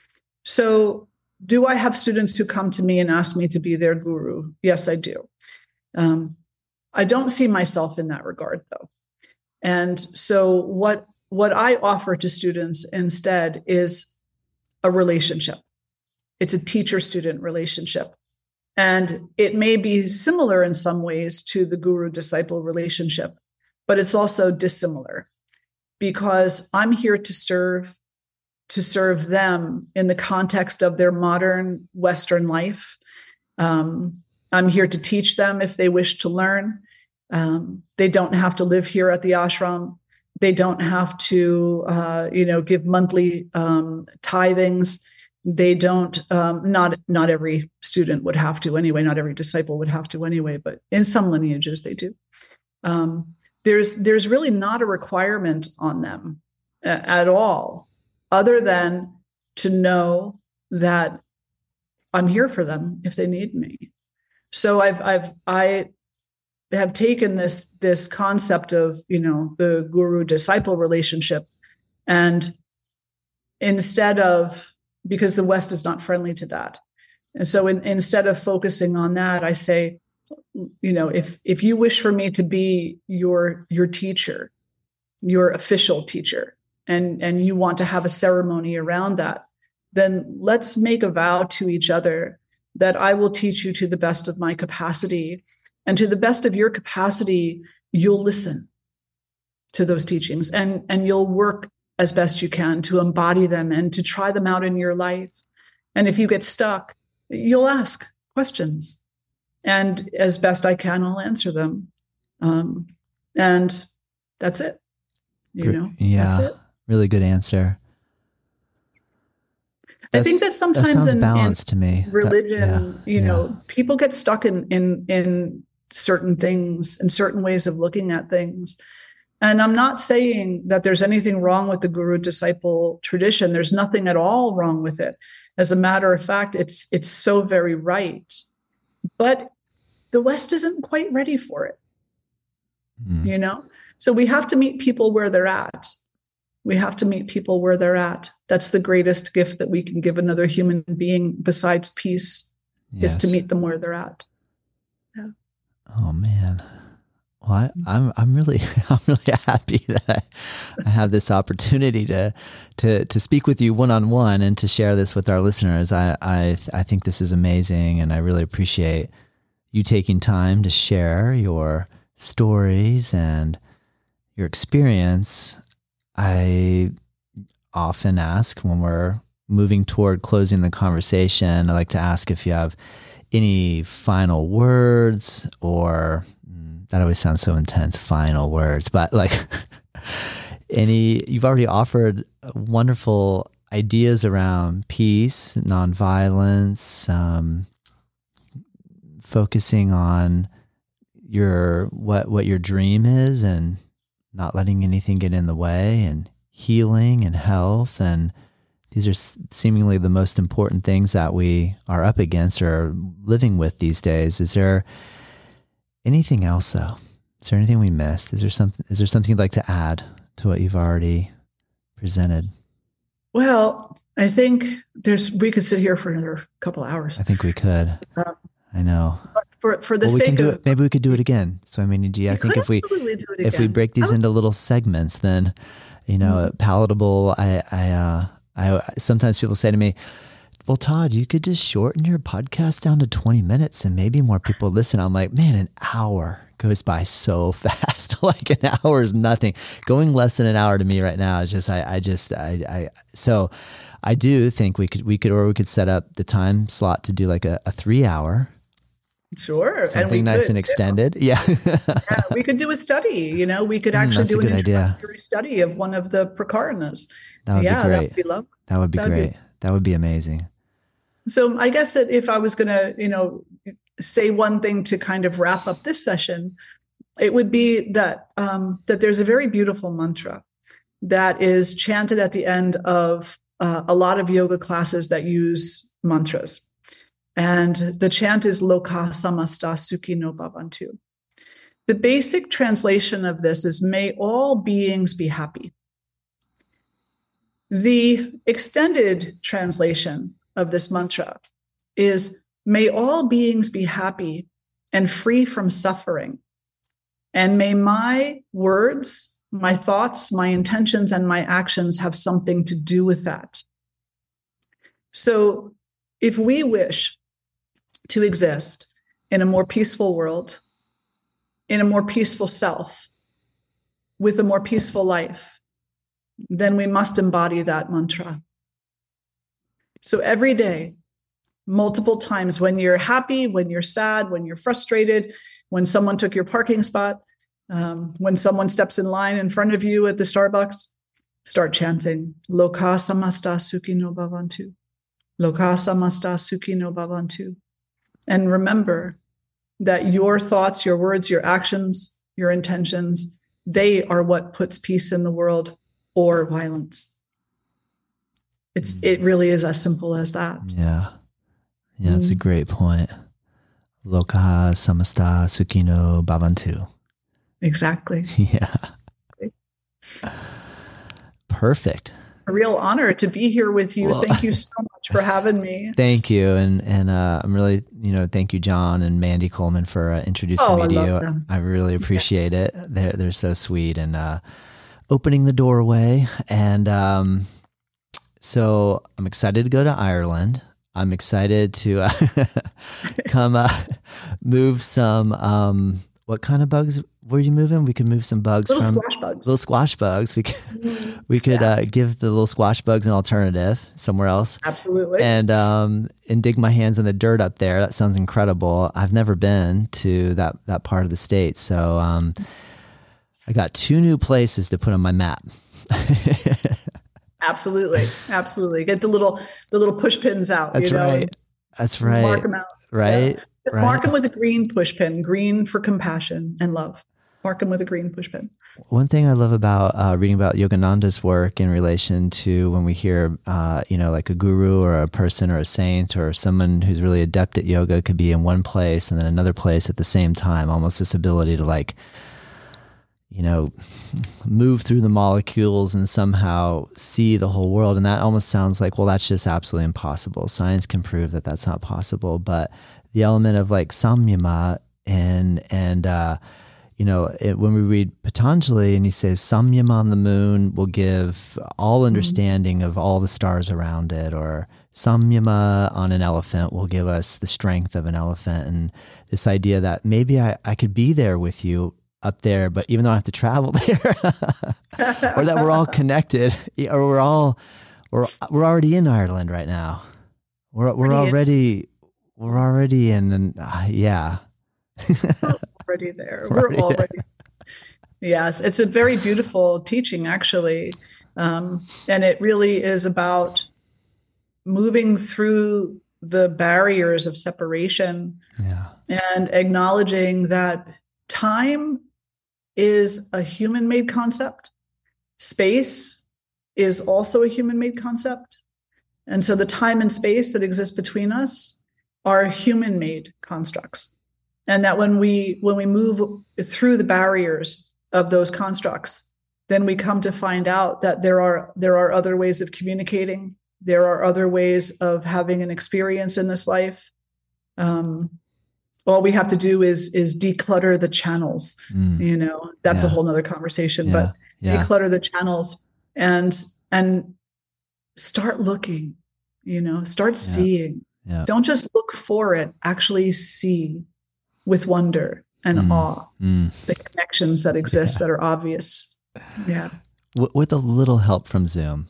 So do I have students who come to me and ask me to be their guru? Yes, I do. Um, I don't see myself in that regard, though. And so what, what I offer to students instead is a relationship. It's a teacher-student relationship. And it may be similar in some ways to the guru-disciple relationship, but it's also dissimilar because I'm here to serve to serve them in the context of their modern Western life. Um, I'm here to teach them if they wish to learn. Um, they don't have to live here at the ashram. They don't have to, uh, you know, give monthly um, tithings. They don't. Um, not not every student would have to anyway. Not every disciple would have to anyway. But in some lineages, they do. Um, there's there's really not a requirement on them uh, at all, other than to know that I'm here for them if they need me. So I've I've I have taken this this concept of, you know, the guru-disciple relationship, and instead of, because the West is not friendly to that, and so in, instead of focusing on that, I say, you know, if if you wish for me to be your your teacher, your official teacher, and and you want to have a ceremony around that, then let's make a vow to each other that I will teach you to the best of my capacity, and to the best of your capacity, you'll listen to those teachings, and and you'll work as best you can to embody them and to try them out in your life. And if you get stuck, you'll ask questions, and as best I can, I'll answer them. Um, and that's it. You know, yeah, that's it. Really good answer. That's, I think that sometimes that sounds in, balanced in to me. religion, that, yeah, you yeah. know, people get stuck in in in certain things and certain ways of looking at things. And I'm not saying that there's anything wrong with the guru-disciple tradition. There's nothing at all wrong with it. As a matter of fact, it's it's so very right. But the West isn't quite ready for it, mm. you know? So we have to meet people where they're at. We have to meet people where they're at. That's the greatest gift that we can give another human being besides peace, yes. is to meet them where they're at. Yeah. Oh, man. Well, I, I'm I'm really I'm really happy that I, I have this opportunity to to to speak with you one on one and to share this with our listeners. I I I think this is amazing, and I really appreciate you taking time to share your stories and your experience. I often ask when we're moving toward closing the conversation, I like to ask if you have any final words, or that always sounds so intense, final words, but like any, you've already offered wonderful ideas around peace, nonviolence, um, focusing on your what what your dream is and not letting anything get in the way, and healing and health, and these are seemingly the most important things that we are up against or living with these days. Is there anything else though? Is there anything we missed? Is there something is there something you'd like to add to what you've already presented? Well, I think there's we could sit here for another couple hours. I think we could. Um, I know. For for the well, we sake can do of it, maybe we could do it again. So I mean, G, I think if we if we break these into little segments, then you know, mm-hmm. palatable. I I uh, I sometimes people say to me, "Well, Todd, you could just shorten your podcast down to twenty minutes and maybe more people listen." I'm like, man, an hour goes by so fast. Like an hour is nothing. Going less than an hour to me right now is just I I just I I so I do think we could we could or we could set up the time slot to do like a, a three hour. Sure. Something and nice and extended. Yeah. yeah. We could do a study, you know, we could actually mm, do an introductory study of one of the prakaranas. That would yeah, be great. That would be lovely. That would be that great. Would be... That would be amazing. So I guess that if I was going to, you know, say one thing to kind of wrap up this session, it would be that, um, that there's a very beautiful mantra that is chanted at the end of uh, a lot of yoga classes that use mantras. And the chant is Loka samasta sukhino bhavantu. The basic translation of this is, may all beings be happy. The extended translation of this mantra is, may all beings be happy and free from suffering. And may my words, my thoughts, my intentions, and my actions have something to do with that. So if we wish to exist in a more peaceful world, in a more peaceful self, with a more peaceful life, then we must embody that mantra. So every day, multiple times, when you're happy, when you're sad, when you're frustrated, when someone took your parking spot, um, when someone steps in line in front of you at the Starbucks, start chanting, Loka samasta sukhino bhavantu. Loka samasta sukhino bhavantu. And remember that your thoughts, your words, your actions, your intentions, they are what puts peace in the world or violence. It's it really is as simple as that. Yeah. Yeah, that's mm. a great point. Loka samasta sukhino bhavantu. Exactly. Yeah. Perfect. A real honor to be here with you. Well, thank you so much for having me. Thank you. And and uh, I'm really, you know, thank you, John and Mandy Coleman, for uh, introducing oh, me I to love you. Them. I really appreciate yeah. it. They're, they're so sweet and uh, opening the doorway. And um, so I'm excited to go to Ireland. I'm excited to uh, come uh, move some, um, what kind of bugs were you moving? We could move some bugs little from squash bugs. Little squash bugs. We could, mm, we could uh, give the little squash bugs an alternative somewhere else. Absolutely. And um, and dig my hands in the dirt up there. That sounds incredible. I've never been to that that part of the state, so um, I got two new places to put on my map. Absolutely, absolutely. Get the little the little push pins out. That's you know, right. That's right. Mark them out. Right. Yeah. Just right. mark them with a green push pin. Green for compassion and love. Mark them with a green push pin. One thing I love about uh, reading about Yogananda's work in relation to when we hear, uh, you know, like a guru or a person or a saint or someone who's really adept at yoga could be in one place and then another place at the same time. Almost this ability to like, you know, move through the molecules and somehow see the whole world. And that almost sounds like, well, that's just absolutely impossible. Science can prove that that's not possible. But the element of like samyama and, and, uh, you know, it, when we read Patanjali and he says samyama on the moon will give all understanding mm-hmm. of all the stars around it, or samyama on an elephant will give us the strength of an elephant. And this idea that maybe I, I could be there with you up there, but even though I have to travel there, or that we're all connected, or we're all, we're, we're already in Ireland right now. We're, we're already, we're already in, and uh, yeah. We're already there. We're right, already. Yeah. Yes. It's a very beautiful teaching, actually. Um, and it really is about moving through the barriers of separation yeah. and acknowledging that time is a human-made concept. Space is also a human-made concept. And so the time and space that exist between us are human-made constructs. And that when we when we move through the barriers of those constructs, then we come to find out that there are there are other ways of communicating. There are other ways of having an experience in this life. Um, all we have to do is is declutter the channels. Mm. You know, that's yeah. a whole nother conversation. Yeah. But yeah. declutter the channels and and start looking. You know, start yeah. seeing. Yeah. Don't just look for it. Actually, see with wonder and mm. awe mm. the connections that exist yeah. that are obvious. Yeah, w- with a little help from Zoom.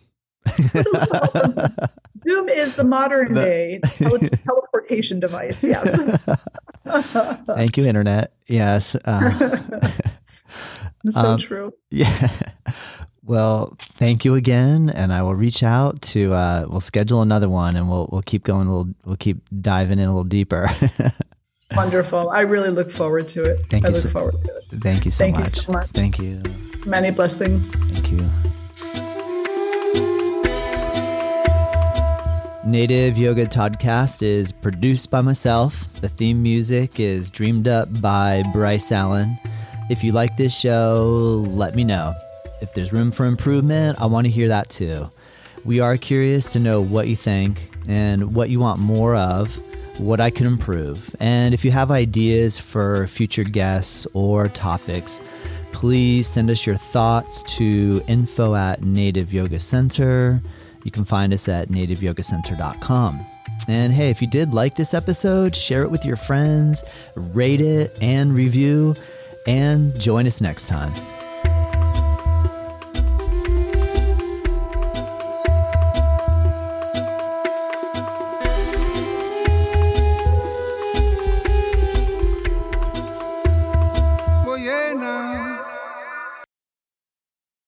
Zoom is the modern day tele- teleportation device. Yes. Thank you, Internet. Yes. Uh, so um, true. Yeah. Well, thank you again, and I will reach out to. Uh, we'll schedule another one, and we'll we'll keep going a little. We'll keep diving in a little deeper. Wonderful. I really look forward to it. Thank I you. look So, forward to it. Thank you so thank much. Thank you so much. Thank you. Many blessings. Thank you. Native Yoga Toddcast is produced by myself. The theme music is dreamed up by Bryce Allen. If you like this show, let me know. If there's room for improvement, I want to hear that too. We are curious to know what you think and what you want more of, what I can improve. And if you have ideas for future guests or topics, please send us your thoughts to info at Native Yoga Center. You can find us at native yoga center dot com. And hey, if you did like this episode, share it with your friends, rate it and review, and join us next time.